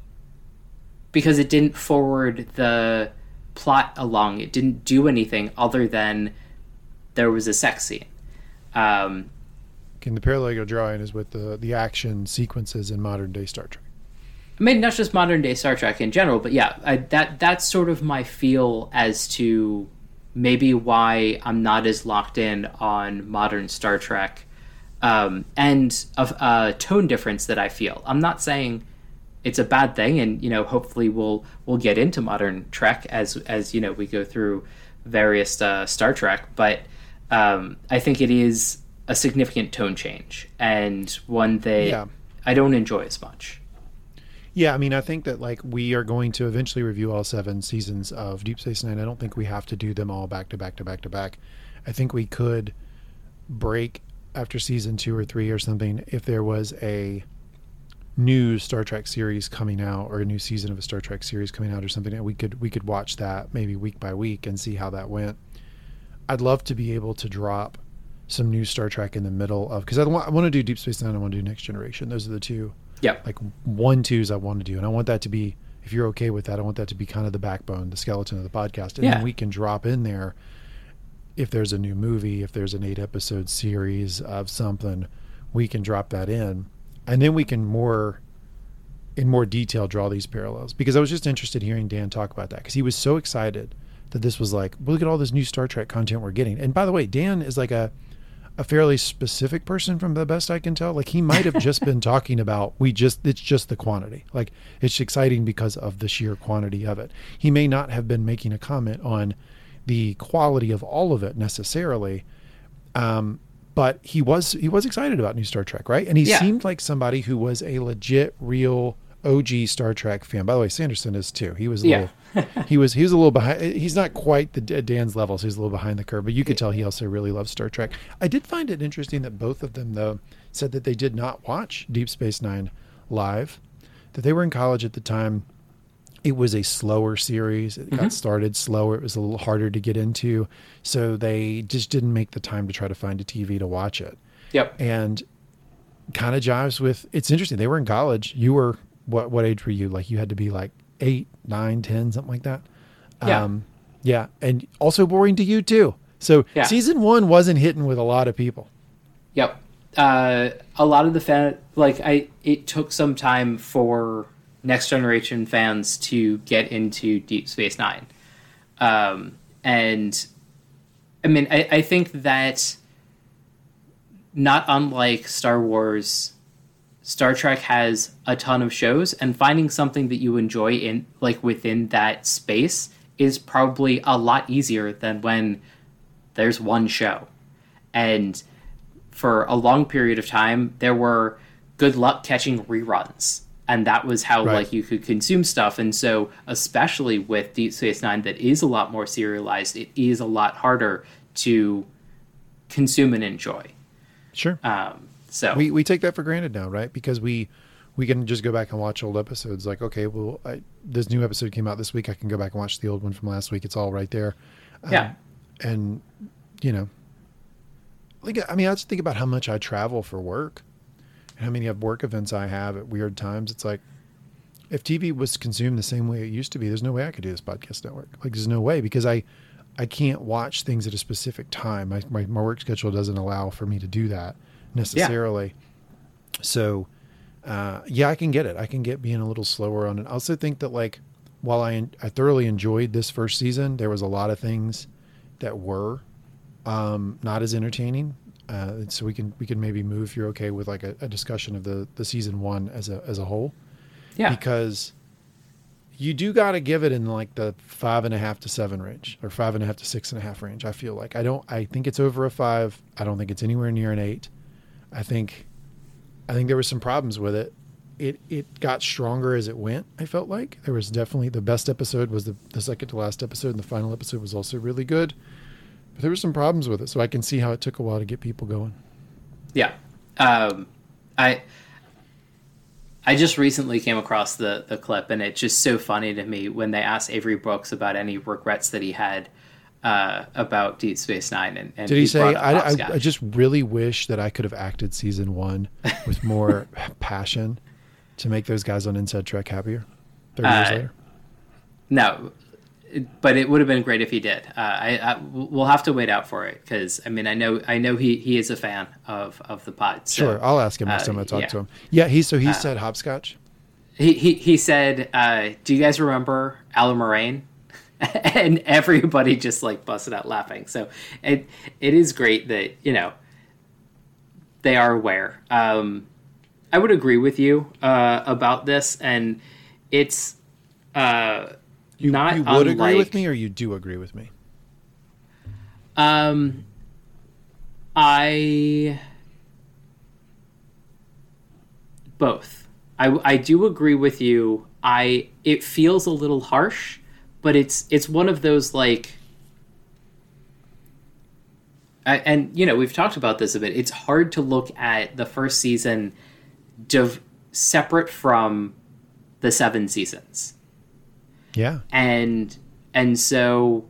because it didn't forward the plot along. It didn't do anything other than there was a sex scene. Um, Can the parallel you're drawing is with the the action sequences in modern day Star Trek? I mean, not just modern day Star Trek in general, but yeah, I, that that's sort of my feel as to maybe why I'm not as locked in on modern Star Trek, um, and a, a tone difference that I feel. I'm not saying it's a bad thing, and you know, hopefully we'll we'll get into modern Trek as as you know we go through various uh, Star Trek, but um, I think it is a significant tone change, and one that yeah. I don't enjoy as much. Yeah, I mean, I think that like we are going to eventually review all seven seasons of Deep Space Nine. I don't think we have to do them all back to back to back to back. I think we could break after season two or three or something if there was a new Star Trek series coming out, or a new season of a Star Trek series coming out or something, and we could we could watch that maybe week by week and see how that went. I'd love to be able to drop some new Star Trek in the middle of, because I want I want to do Deep Space Nine, I want to do Next Generation. Those are the two. Yeah. Like one twos I want to do, and I want that to be, if you're okay with that, I want that to be kind of the backbone, the skeleton of the podcast, and yeah. then we can drop in there if there's a new movie, if there's an eight episode series of something, we can drop that in. And then we can more, in more detail, draw these parallels. Because I was just interested hearing Dan talk about that, because he was so excited that this was like, well, look at all this new Star Trek content we're getting. And by the way, Dan is like a, a fairly specific person from the best I can tell. Like he might have just been talking about, we just, it's just the quantity. Like it's exciting because of the sheer quantity of it. He may not have been making a comment on the quality of all of it necessarily. Um, But he was he was excited about new Star Trek, right? And he yeah. seemed like somebody who was a legit, real O G Star Trek fan. By the way, Sanderson is too. He was a yeah. little, he was he was a little behind. He's not quite the Dan's level, so he's a little behind the curve. But you could tell he also really loves Star Trek. I did find it interesting that both of them, though, said that they did not watch Deep Space Nine live. That they were in college at the time. It was a slower series. It mm-hmm. got started slower. It was a little harder to get into. So they just didn't make the time to try to find a T V to watch it. Yep. And kind of jives with, it's interesting. They were in college. You were, what what age were you? Like you had to be like eight, nine, ten, something like that. Yeah. Um, yeah. And also boring to you too. So yeah. Season one wasn't hitting with a lot of people. Yep. Uh, a lot of the fan, like I, it took some time for Next Generation fans to get into Deep Space Nine. Um, and I mean, I, I think that not unlike Star Wars, Star Trek has a ton of shows, and finding something that you enjoy in like within that space is probably a lot easier than when there's one show. And for a long period of time, there were good luck catching reruns. And that was how right. like you could consume stuff. And so especially with Deep Space Nine that is a lot more serialized, it is a lot harder to consume and enjoy. Sure. Um, so we, we take that for granted now, right? Because we we can just go back and watch old episodes. Like, okay, well, I, this new episode came out this week. I can go back and watch the old one from last week. It's all right there. Um, yeah. And, you know, like, I mean, I just think about how much I travel for work. How many of work events I have at weird times. It's like, if T V was consumed the same way it used to be, there's no way I could do this podcast network. Like, there's no way, because I, I can't watch things at a specific time. My, my, my work schedule doesn't allow for me to do that necessarily. Yeah. So, uh, yeah, I can get it. I can get being a little slower on it. I also think that, like, while I, I thoroughly enjoyed this first season, there was a lot of things that were, um, not as entertaining. Uh, so we can we can maybe move, if you're okay with like a, a discussion of the, the season one as a as a whole. Yeah. Because you do got to give it in like the five and a half to seven range, or five and a half to six and a half range. I feel like I don't. I think it's over a five. I don't think it's anywhere near an eight. I think, I think there were some problems with it. It it got stronger as it went. I felt like there was definitely, the best episode was the the second to last episode, and the final episode was also really good. But there were some problems with it, so I can see how it took a while to get people going. Yeah. Um, I I just recently came across the, the clip, and it's just so funny to me when they asked Avery Brooks about any regrets that he had uh, about Deep Space Nine. And, and Did he, he say, I, I, Hopscotch. I just really wish that I could have acted season one with more passion to make those guys on Inside Trek happier thirty years Uh, later? No, but it would have been great if he did. Uh, I, I we'll have to wait out for it because I mean I know I know he, he is a fan of, of the pod. So, Sure, I'll ask him next uh, time I talk yeah. to him. Yeah, he so he said hopscotch. He he he said, uh, "Do you guys remember Alan Moraine?" And everybody just like busted out laughing. So it it is great that you know they are aware. Um, I would agree with you uh, about this, and it's. Uh, You, Not you would agree unlike- with me, or you do agree with me? Um, I both. I I do agree with you. I it feels a little harsh, but it's it's one of those like. I, and you know we've talked about this a bit. It's hard to look at the first season, div- separate from the seven seasons. Yeah. and and so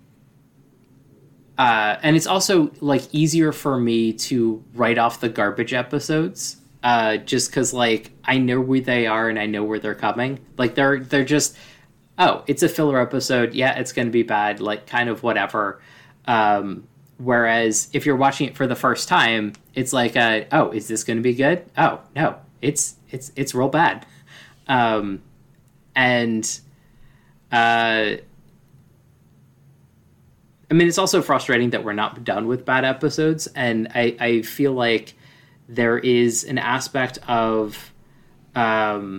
uh and it's also like easier for me to write off the garbage episodes uh just because like I know where they are and I know where they're coming. Like they're they're just oh it's a filler episode, yeah, it's gonna be bad, like kind of whatever. Um whereas if you're watching it for the first time, it's like uh oh is this gonna be good? Oh no, it's it's it's real bad. um and Uh, I mean, it's also frustrating that we're not done with bad episodes, and I, I feel like there is an aspect of um,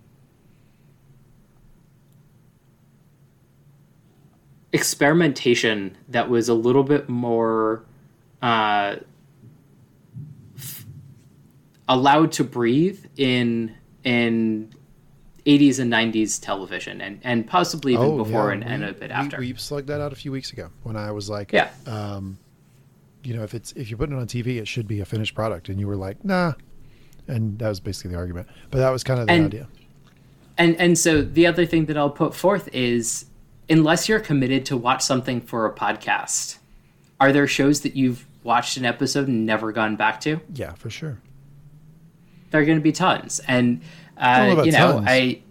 experimentation that was a little bit more uh, f- allowed to breathe in in eighties and nineties television, and, and possibly even before yeah. and, and We- a bit we- after. We, slugged that out a few weeks ago when I was like, Yeah. um, you know, if it's if you're putting it on T V, it should be a finished product, and you were like, nah, and that was basically the argument. But that was kind of the And- idea. And and so the other thing that I'll put forth is, unless you're committed to watch something for a podcast, are there shows that you've watched an episode and never gone back to? Yeah, for sure. There are going to be tons, and I don't know uh, about you know, tons. I.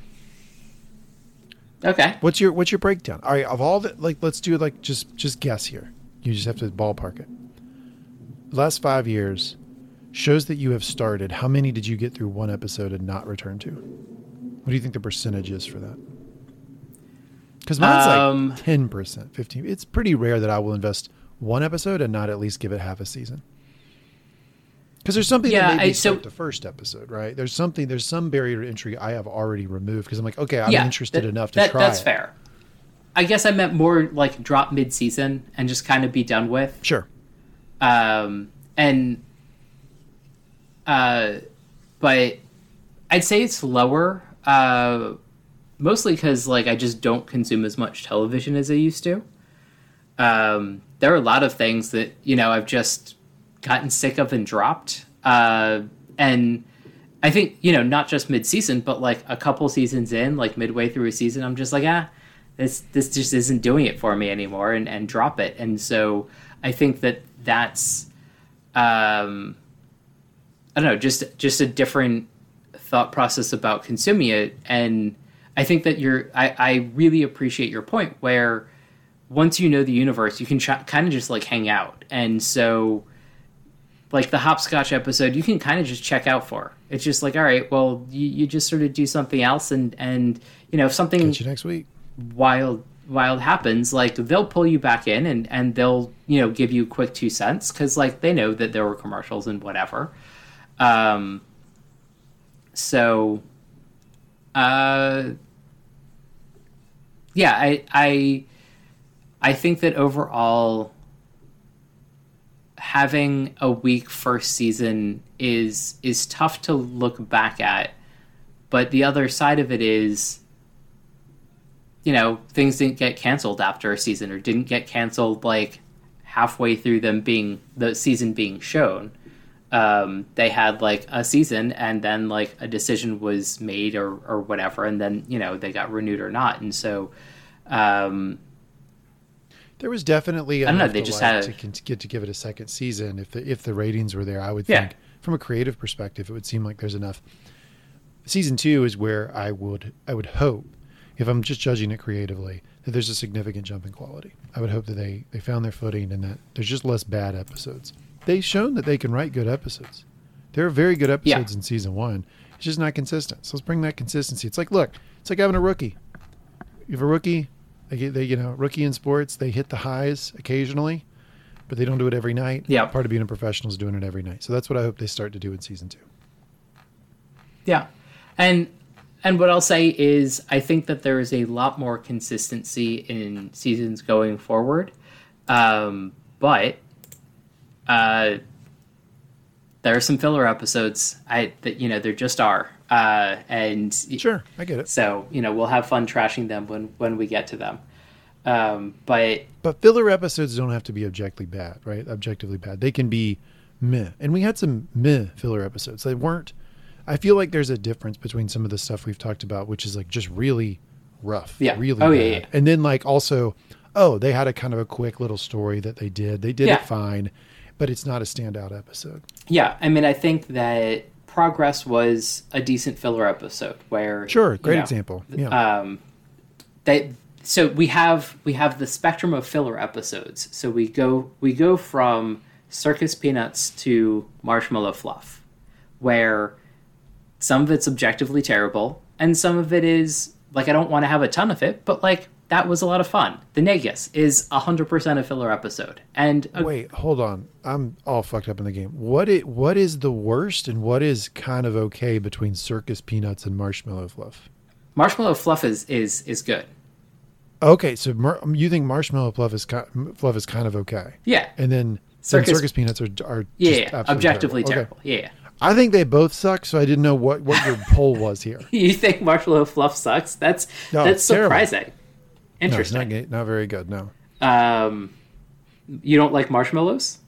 Okay. What's your what's your breakdown? All right, of all the like, let's do like just just guess here. You just have to ballpark it. Last five years, shows that you have started, how many did you get through one episode and not return to? What do you think the percentage is for that? Because mine's Um, like ten percent, fifteen. It's pretty rare that I will invest one episode and not at least give it half a season. Because there's something Yeah, that made me I- so- start the first episode, right? There's something, there's some barrier to entry I have already removed because I'm like, okay, I'm yeah, interested that- enough to that, try That's it. fair. I guess I meant more like drop mid-season and just kind of be done with. Sure. Um, and, uh, but I'd say it's lower, uh, mostly because like I just don't consume as much television as I used to. Um, there are a lot of things that you know I've just gotten sick of and dropped. Uh, and I think you know not just mid-season, but like a couple seasons in, like midway through a season, I'm just like ah, this this just isn't doing it for me anymore, and and drop it. And so I think that that's um, I don't know, just just a different thought process about consuming it. And I think that you're I, I really appreciate your point where once you know the universe, you can ch- kind of just like hang out. And so like the hopscotch episode, you can kind of just check out for. It's just like, all right, well, you, you just sort of do something else, and and you know if something Catch you next week. wild wild happens, like they'll pull you back in and and they'll you know give you quick two cents because like they know that there were commercials and whatever. Um. So. Uh. Yeah, I I I think that overall, having a weak first season is is tough to look back at, but the other side of it is, you know, things didn't get canceled after a season or didn't get canceled like halfway through them being the season being shown, um, they had like a season, and then like a decision was made or or whatever, and then you know they got renewed or not, and so. Um, There was definitely I don't know. enough They to just like had to con- get to give it a second season. If the if the ratings were there, I would Yeah. think from a creative perspective, it would seem like there's enough. Season two is where I would I would hope, if I'm just judging it creatively, that there's a significant jump in quality. I would hope that they they found their footing and that there's just less bad episodes. They've shown that they can write good episodes. There are very good episodes Yeah. in season one. It's just not consistent. So let's bring that consistency. It's like, look, it's like having a rookie. You have a rookie. They get, they, you know, rookie in sports, they hit the highs occasionally, but they don't do it every night. Yeah. Part of being a professional is doing it every night. So that's what I hope they start to do in season two. Yeah. And and what I'll say is I think that there is a lot more consistency in seasons going forward. Um, but uh, there are some filler episodes I that you know there just are. Uh, and Sure, I get it. so, you know, we'll have fun trashing them when when we get to them. Um, but But filler episodes don't have to be objectively bad, right? Objectively bad. They can be meh. And we had some meh filler episodes. They weren't. I feel like there's a difference between some of the stuff we've talked about, which is like just really rough. Yeah. Really Oh, bad. yeah, yeah. And then like also, oh, they had a kind of a quick little story that they did. They did Yeah. it fine, but it's not a standout episode. yeah, I mean, I think that Progress was a decent filler episode where Sure, great you know, example. Yeah. Um, they so we have we have the spectrum of filler episodes. So we go we go from Circus Peanuts to Marshmallow Fluff, where some of it's objectively terrible, and some of it is like I don't want to have a ton of it, but like that was a lot of fun. The Negus is one hundred percent a filler episode. And a, Wait, hold on. I'm all fucked up in the game. What it what is the worst and what is kind of okay between Circus Peanuts and Marshmallow Fluff? Marshmallow Fluff is is is good. Okay, so mar- you think Marshmallow Fluff is ki- Fluff is kind of okay, Yeah. and then Circus- Circus, Circus Peanuts are are Yeah, just yeah, absolutely objectively terrible. terrible. Yeah. I think they both suck, so I didn't know what, what your poll was here. You think Marshmallow Fluff sucks? That's No, that's it's terrible. surprising. No, it's Interesting. not, ga- not very good. No, Um, you don't like marshmallows?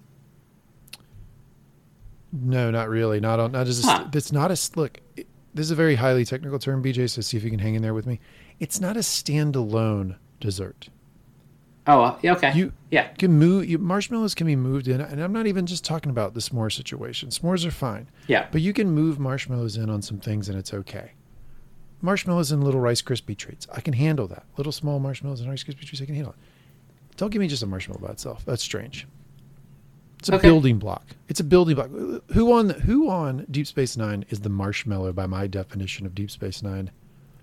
no, not really. Not on. Not just. Huh. It's not a s- look. It, this is a very highly technical term, B J. So see if you can hang in there with me. It's not a standalone dessert. Oh, uh, yeah, okay. You yeah. can move. You, marshmallows can be moved in, and I'm not even just talking about the s'more situation. S'mores are fine. Yeah. But you can move marshmallows in on some things and it's okay. Marshmallows and little Rice Krispie treats. I can handle that. Little small marshmallows and Rice Krispie treats, I can handle it. Don't give me just a marshmallow by itself. That's strange. It's a Okay. building block. It's a building block. Who on who on Deep Space Nine is the marshmallow by my definition of Deep Space Nine?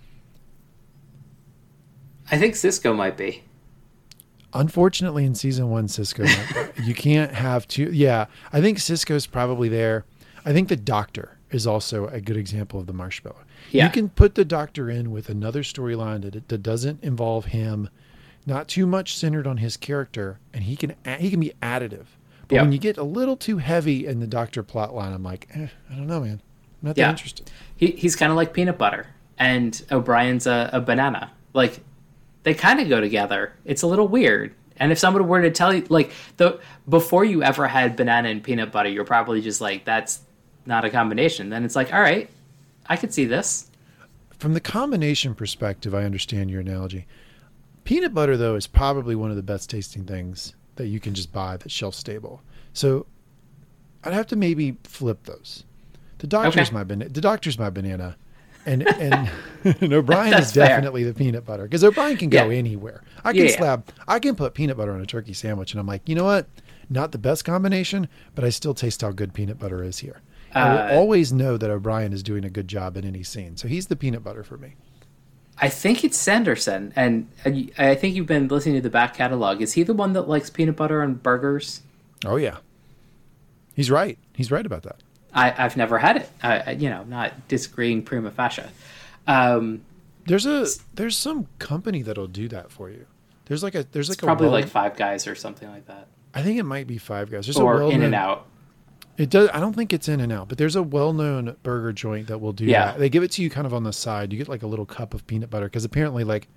I think Cisco might be. Unfortunately, in season one, Cisco, you can't have two. Yeah, I think Cisco's probably there. I think the Doctor is also a good example of the marshmallow. Yeah. You can put the Doctor in with another storyline that, that doesn't involve him, not too much centered on his character, and he can he can be additive. But Yeah. when you get a little too heavy in the Doctor plot line, I'm like, eh, I don't know, man. I'm not that Yeah. interested. He he's kind of like peanut butter, and O'Brien's a, a banana. Like they kind of go together. It's a little weird. And if someone were to tell you, like the before you ever had banana and peanut butter, you're probably just like, that's not a combination. Then it's like, all right, I could see this. From the combination perspective, I understand your analogy. Peanut butter, though, is probably one of the best tasting things that you can just buy that's shelf stable. So I'd have to maybe flip those. The doctor's Okay. my banana. The doctor's my banana, and and, and O'Brien That's is fair. definitely the peanut butter because O'Brien can go Yeah. anywhere. I can Yeah, yeah. slab. I can put peanut butter on a turkey sandwich, and I'm like, you know what? Not the best combination, but I still taste how good peanut butter is here. I Uh, will always know that O'Brien is doing a good job in any scene, so he's the peanut butter for me. I think it's Sanderson, and I I think you've been listening to the back catalog. Is he the one that likes peanut butter on burgers? Oh yeah, he's right. He's right about that. I, I've never had it. I, I- you know, not disagreeing prima facie. Um, There's a there's some company that'll do that for you. There's like a there's like it's a probably well- like Five Guys or something like that, I think it might be Five Guys. There's a or well In and Out. It does. I don't think it's In and Out, but there's a well-known burger joint that will do Yeah. that. They give it to you kind of on the side. You get like a little cup of peanut butter because apparently, like,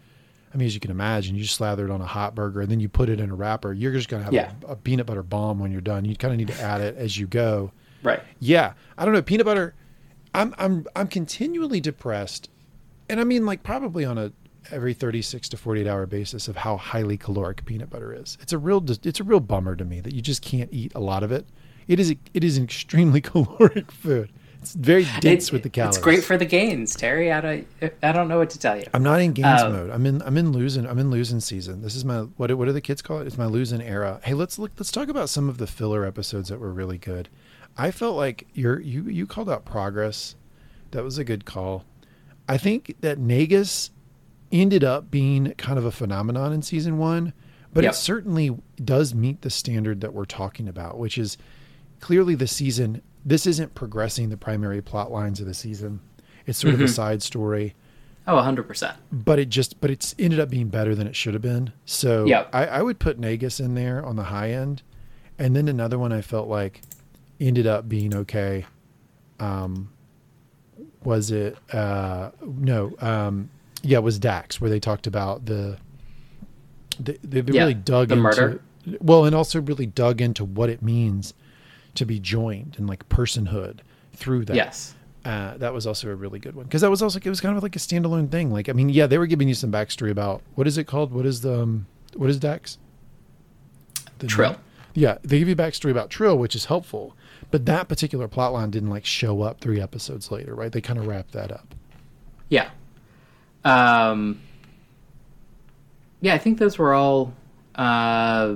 I mean, as you can imagine, you just slather it on a hot burger and then you put it in a wrapper. You're just going to have Yeah. a, a peanut butter bomb when you're done. You kind of need to add it as you go. Right. Yeah. I don't know. Peanut butter. I'm, I'm, I'm continually depressed. And I mean, like probably on a every thirty-six to forty-eight hour basis of how highly caloric peanut butter is. It's a real, it's a real bummer to me that you just can't eat a lot of it. It is, it is an extremely caloric food. It's very dense It- with the calories. It's great for the gains, Terry. I don't, I don't know what to tell you. I'm not in gains Um, mode. I'm in I'm in losing I'm in losing season. This is my what what do the kids call it? It's my losing era. Hey, let's look let's talk about some of the filler episodes that were really good. I felt like you're you you called out Progress. That was a good call. I think that Negus ended up being kind of a phenomenon in season one, but Yep. it certainly does meet the standard that we're talking about, which is clearly the season. This isn't progressing the primary plot lines of the season. It's sort of a Mhm. side story. Oh, one hundred percent. But it just, but it's ended up being better than it should have been. So Yep. I, I would put Negus in there on the high end. And then another one I felt like ended up being okay. Um, was it, uh, no, um, yeah, it was Dax, where they talked about the, they, they Yeah, really dug the into, murder. well, and also really dug into what it means to be joined and like personhood through that. Yes. Uh, that was also a really good one because that was also it was kind of like a standalone thing. Like I mean, yeah, they were giving you some backstory about what is it called? What is the um, what is Dax? The Trill. Yeah, they give you backstory about Trill, which is helpful. But that particular plot line didn't like show up three episodes later, right? They kind of wrapped that up. Yeah. Um, yeah, I think those were all uh,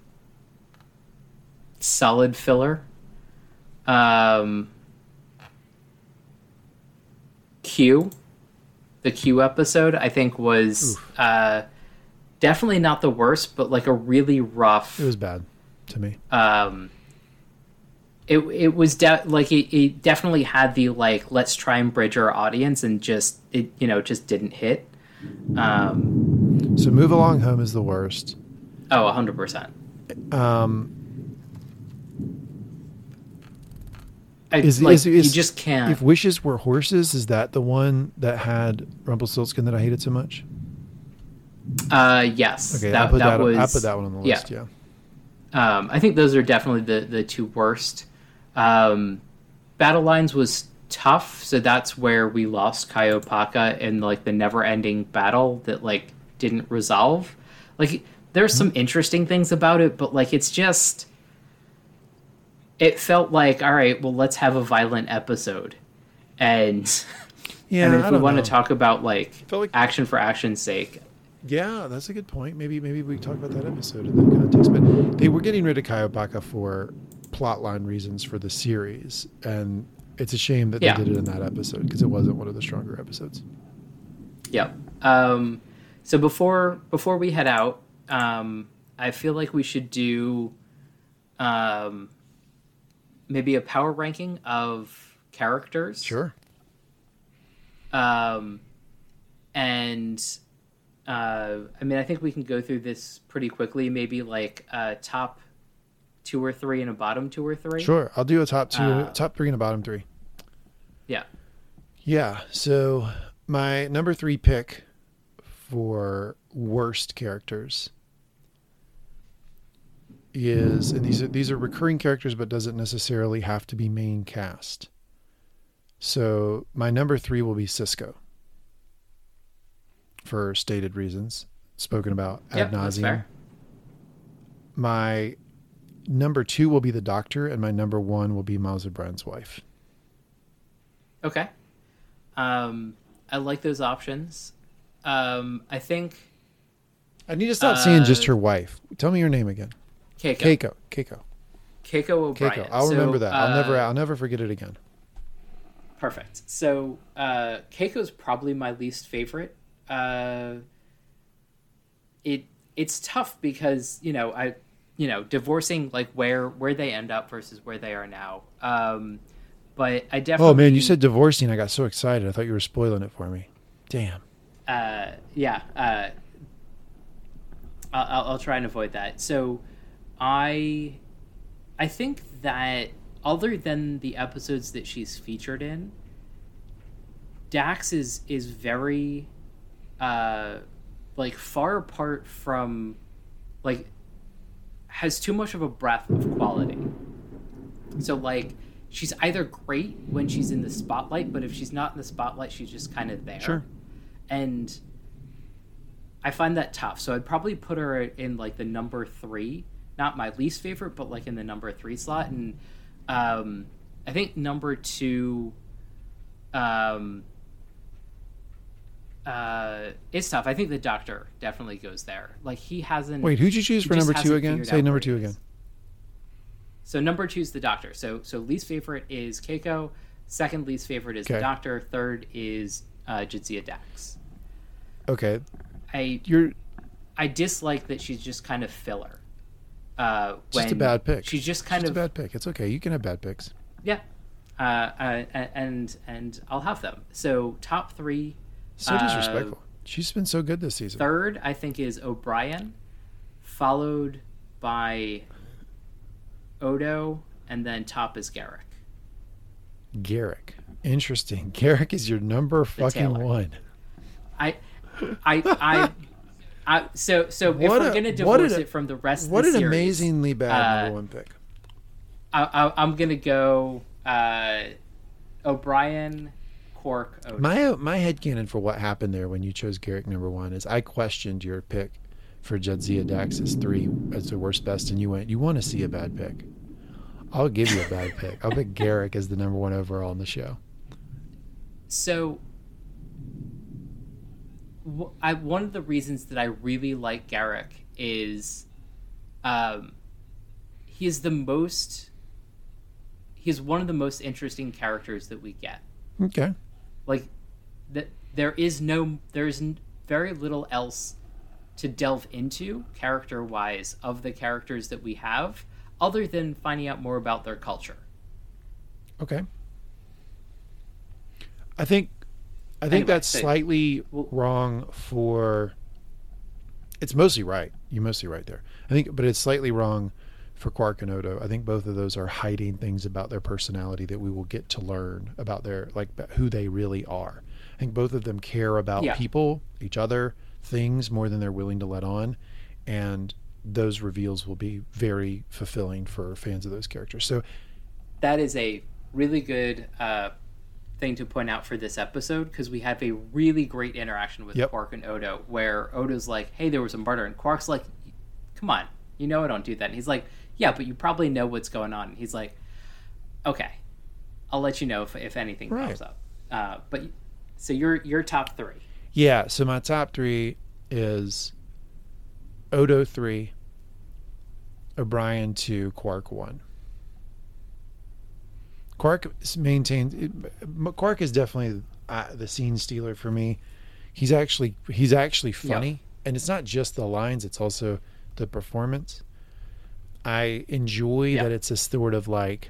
solid filler. Um, Q, the Q episode, I think was uh, definitely not the worst, but like a really rough. It was bad to me. Um, it it was de- like it, it definitely had the like let's try and bridge our audience and just it you know just didn't hit. Um, So Move Along Home is the worst. oh, one hundred percent. Um, I, Is- like, is- is- you just can't. if Wishes Were Horses, is that the one that had Rumpelstiltskin that I hated so much? uh, yes, Okay, that, I'll put that that, was. I'll put that one on the yeah. list. Yeah. Um, I think those are definitely the the two worst. Um, Battle Lines was tough, so that's where we lost Kaiopaka in like the never-ending battle that like didn't resolve. Like there's some interesting things about it, but like it's just it felt like all right, well let's have a violent episode, and Yeah, I mean I if we don't want know. to talk about like, Felt like- action for action's sake, Yeah, that's a good point. Maybe maybe we talk about that episode in that context. But they were getting rid of Kaiopaka for plotline reasons for the series, and it's a shame that Yeah. they did it in that episode because it wasn't one of the stronger episodes. Yep. Um, so before before we head out, um, I feel like we should do um, maybe a power ranking of characters. Sure. Um, and uh, I mean, I think we can go through this pretty quickly. Maybe like a top two or three and a bottom two or three. Sure. I'll do a top two, Uh, top three, and a bottom three. Yeah. Yeah. So my number three pick for worst characters is, and these are these are recurring characters, but doesn't necessarily have to be main cast. So my number three will be Cisco, for stated reasons spoken about ad Yep, that's nauseum. fair. My number two will be the Doctor, and my number one will be Malzabrand's wife. Okay. Um, I like those options. Um, I think I need to stop saying just Uh, her wife. Tell me your name again. Keiko. Keiko. Keiko. Keiko O'Brien. Keiko. I'll So, remember that. I'll uh, never. I'll never forget it again. Perfect. So uh, Keiko's probably my least favorite. Uh, it it's tough because you know I you know divorcing like where where they end up versus where they are now. Um, but I definitely. Oh man, you said divorcing. I got so excited. I thought you were spoiling it for me. Damn. Uh, yeah. Uh, I'll, I'll try and avoid that. So, I, I think that other than the episodes that she's featured in, Dax is is very, uh, like far apart from, like, has too much of a breadth of quality. So like she's either great when she's in the spotlight, but if she's not in the spotlight, she's just kind of there. Sure. And I find that tough. So I'd probably put her in like the number three, not my least favorite, but like in the number three slot. And um, I think number two, um, uh, it's tough. I think the Doctor definitely goes there. Like he hasn't. Wait, who'd you choose for number two again? Say number two again. So number two is the Doctor. So so least favorite is Keiko. Second least favorite is okay. the Doctor. Third is uh, Jadzia Dax. Okay. I you're. I dislike that she's just kind of filler. Uh, just a bad pick. She's just kind just of a bad pick. It's okay. You can have bad picks. Yeah. Uh, uh, and and I'll have them. So top three. So disrespectful. Uh, She's been so good this season. Third, I think, is O'Brien, followed by Odo, and then top is Garak. Garak. Interesting. Garak is your number the fucking Taylor. one. I, I, I, I so so if we're gonna divorce a, it from the rest what of the an series, amazingly bad uh, number one pick. I, I, I'm gonna go uh, O'Brien, Quark, Odo. My my headcanon for what happened there when you chose Garak number one is I questioned your pick for Jadzia Dax as three as the worst best, and you went, you want to see a bad pick. I'll give you a bad pick. I'll pick Garak as the number one overall in the show. So, wh- I, one of the reasons that I really like Garak is um, he is the most, he is one of the most interesting characters that we get. Okay. Like, that there is no, there is very little else to delve into character-wise of the characters that we have, other than finding out more about their culture. Okay. I think I think anyway, that's so, slightly well, wrong for it's mostly right. You're mostly right there. I think but it's slightly wrong for Quark and Odo. I think both of those are hiding things about their personality that we will get to learn about their like who they really are. I think both of them care about yeah. people, each other, things more than they're willing to let on, and those reveals will be very fulfilling for fans of those characters. So that is a really good uh, thing to point out for this episode, because we have a really great interaction with yep. Quark and Odo, where Odo's like, hey, there was a murder, and Quark's like, come on, you know I don't do that. And he's like, yeah, but you probably know what's going on. And he's like, okay, I'll let you know if, if anything right. pops up. Uh, but so your your top three. Yeah, so my top three is Odo three, O'Brien two, Quark one. Quark maintains. Quark is definitely uh, the scene stealer for me. He's actually he's actually funny, yep. and it's not just the lines; it's also the performance. I enjoy yep. that it's a sort of like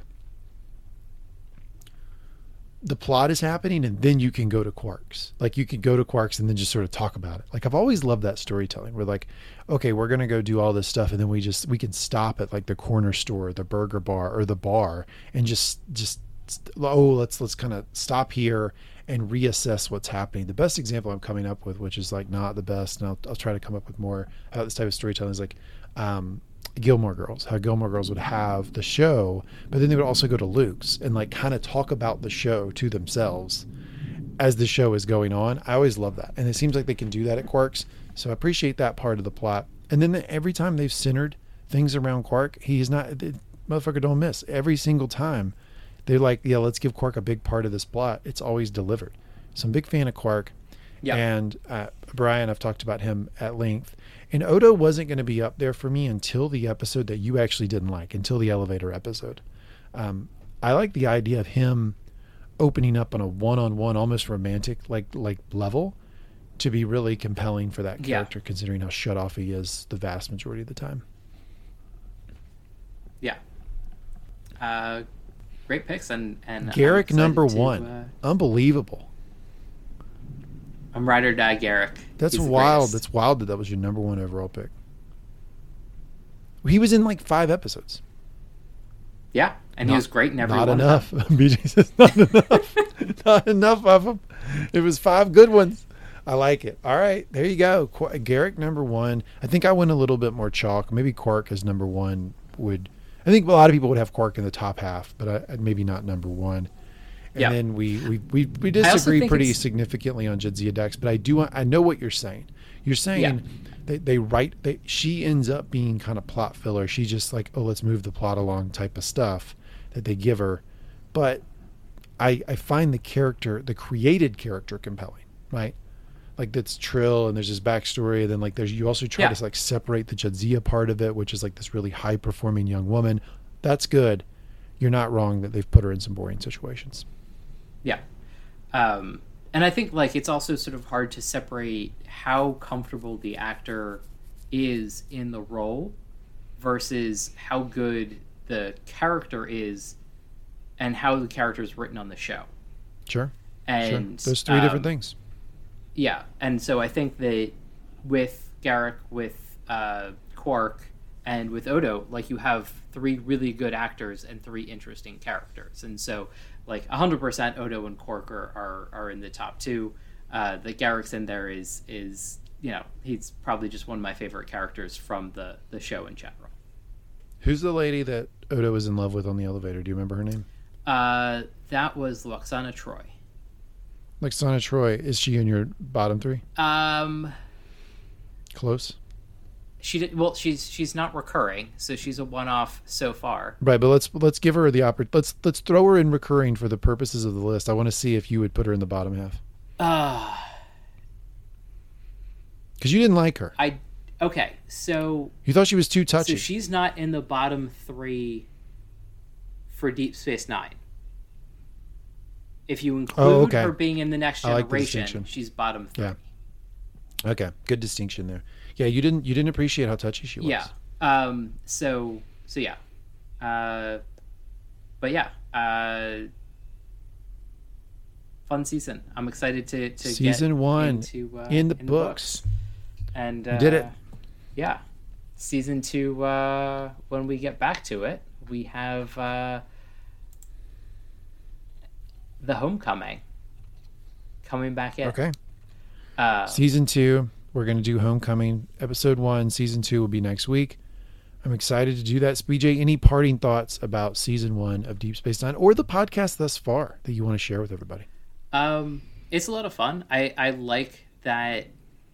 the plot is happening, and then you can go to Quark's. Like you can go to Quark's and then just sort of talk about it. Like I've always loved that storytelling. We're like, okay, we're gonna go do all this stuff, and then we just we can stop at like the corner store, the burger bar, or the bar, and just just oh let's let's kind of stop here and reassess what's happening. The best example I'm coming up with, which is like not the best, and I'll, I'll try to come up with more about this type of storytelling, is like um, Gilmore Girls. How Gilmore Girls would have the show, but then they would also go to Luke's and like kind of talk about the show to themselves as the show is going on. I always love that, and it seems like they can do that at Quark's. So I appreciate that part of the plot. And then every time they've centered things around Quark, he's not the motherfucker don't miss. Every single time they're like, yeah, let's give Quark a big part of this plot. It's always delivered. So I'm a big fan of Quark. Yeah. And uh, Brian, I've talked about him at length. And Odo wasn't going to be up there for me until the episode that you actually didn't like, until the elevator episode. Um, I like the idea of him opening up on a one-on-one, almost romantic like like level, to be really compelling for that character, yeah. considering how shut off he is the vast majority of the time. Yeah. Uh, great picks. And, and Garak number to, one. Uh, Unbelievable. I'm ride or die Garak. That's wild. That's wild that that was your number one overall pick. He was in like five episodes. Yeah, and not, he was great in every not one enough. of them. B J says not enough. Not enough of them. It was five good ones. I like it. All right, there you go. Qu- Garrick number one. I think I went a little bit more chalk. Maybe Quark as number one would. I think a lot of people would have Quark in the top half, but I, maybe not number one. And yeah. then we we we, we disagree pretty significantly on Jadzia Dax. But I do I know what you're saying. You're saying yeah. they they write they she ends up being kind of plot filler. She's just like, oh, let's move the plot along type of stuff that they give her. But I I find the character, the created character, compelling, right? Like that's Trill, and there's this backstory, and then like there's you also try yeah. to like separate the Jadzia part of it, which is like this really high performing young woman. That's good. You're not wrong that they've put her in some boring situations. Yeah, um, and I think like it's also sort of hard to separate how comfortable the actor is in the role versus how good the character is and how the character is written on the show. Sure. And sure. Those three um, different things. Yeah, and so I think that with Garrick, with uh, Quark, and with Odo, like you have three really good actors and three interesting characters. And so like one hundred percent Odo and Quark are, are, are in the top two. Uh, the Garrick's in there is, is, you know, he's probably just one of my favorite characters from the, the show in general. Who's the lady that Odo was in love with on the elevator? Do you remember her name? Uh, that was Lwaxana Troi. Lwaxana Troi, is she in your bottom three? Um, Close. She did, well, she's she's not recurring, so she's a one-off so far. Right, but let's let's give her the oppor- let's let's throw her in recurring for the purposes of the list. I want to see if you would put her in the bottom half. Uh because you didn't like her. I okay, so you thought she was too touchy. So she's not in the bottom three for Deep Space Nine. If you include oh, okay. her being in the Next Generation, like the she's bottom three. Yeah. Okay, good distinction there. Yeah, you didn't you didn't appreciate how touchy she was. Yeah. Um. So so yeah. Uh. But yeah. Uh. Fun season. I'm excited to to season get one into, uh, in the in books. The books. And uh, did it. Yeah. Season two. Uh. When we get back to it, we have uh. The Homecoming coming back in. Okay. Uh, season two, we're going to do Homecoming. Episode one, season two will be next week. I'm excited to do that. B J, any parting thoughts about season one of Deep Space Nine or the podcast thus far that you want to share with everybody? Um, it's a lot of fun. I, I like that.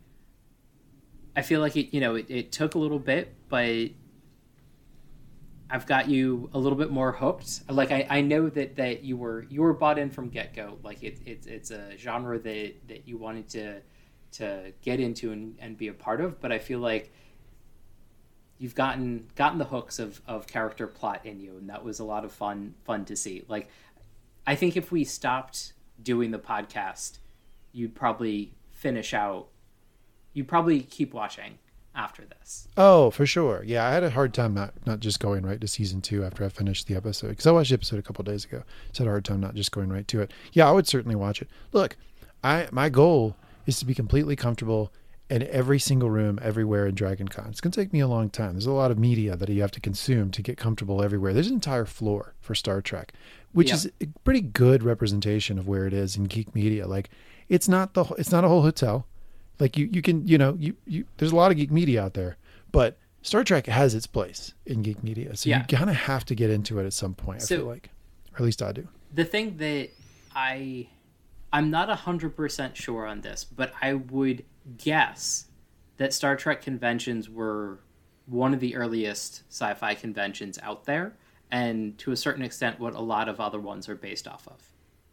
I feel like it, you know, it, it took a little bit, but I've got you a little bit more hooked. Like I, I know that, that you were you were bought in from get go. Like it, it it's a genre that, that you wanted to to get into and, and be a part of. But I feel like you've gotten gotten the hooks of, of character plot in you, and that was a lot of fun fun to see. Like I think if we stopped doing the podcast, you'd probably finish out. You'd probably keep watching after this. Oh, for sure. Yeah, I had a hard time not not just going right to season two after I finished the episode, because I watched the episode a couple of days ago. So I had a hard time not just going right to it. Yeah, I would certainly watch it. Look, I my goal is to be completely comfortable in every single room everywhere in Dragon Con. It's going to take me a long time. There's a lot of media that you have to consume to get comfortable everywhere. There's an entire floor for Star Trek, which yeah. is a pretty good representation of where it is in geek media. Like it's not the it's not a whole hotel. Like you, you can, you know, you, you, there's a lot of geek media out there, but Star Trek has its place in geek media. So yeah. you kind of have to get into it at some point, so, I feel like, or at least I do. The thing that I, I'm not a hundred percent sure on this, but I would guess that Star Trek conventions were one of the earliest sci-fi conventions out there. And to a certain extent, what a lot of other ones are based off of.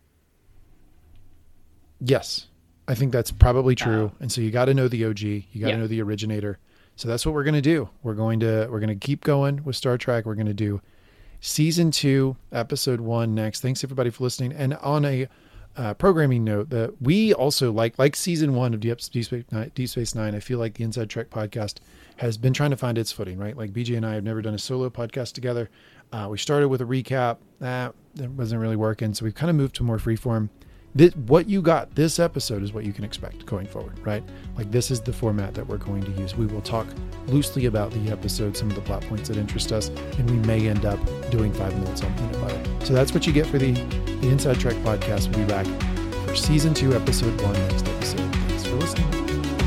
Yes. I think that's probably true. Uh, and so you got to know the O G, you got to yeah. know the originator. So that's what we're going to do. We're going to, we're going to keep going with Star Trek. We're going to do season two, episode one next. Thanks everybody for listening. And on a uh, programming note, that we also like, like season one of Deep, Deep, Space Nine, Deep Space Nine, I feel like the Inside Trek podcast has been trying to find its footing, right? Like B J and I have never done a solo podcast together. Uh, we started with a recap that, that wasn't really working. So we've kind of moved to more freeform. This, what you got this episode is what you can expect going forward, right? Like this is the format that we're going to use. We will talk loosely about the episode, some of the plot points that interest us, and we may end up doing five minutes on peanut butter. So that's what you get for the, the Inside Trek podcast. We'll be back for season two, episode one, next episode. Thanks for listening.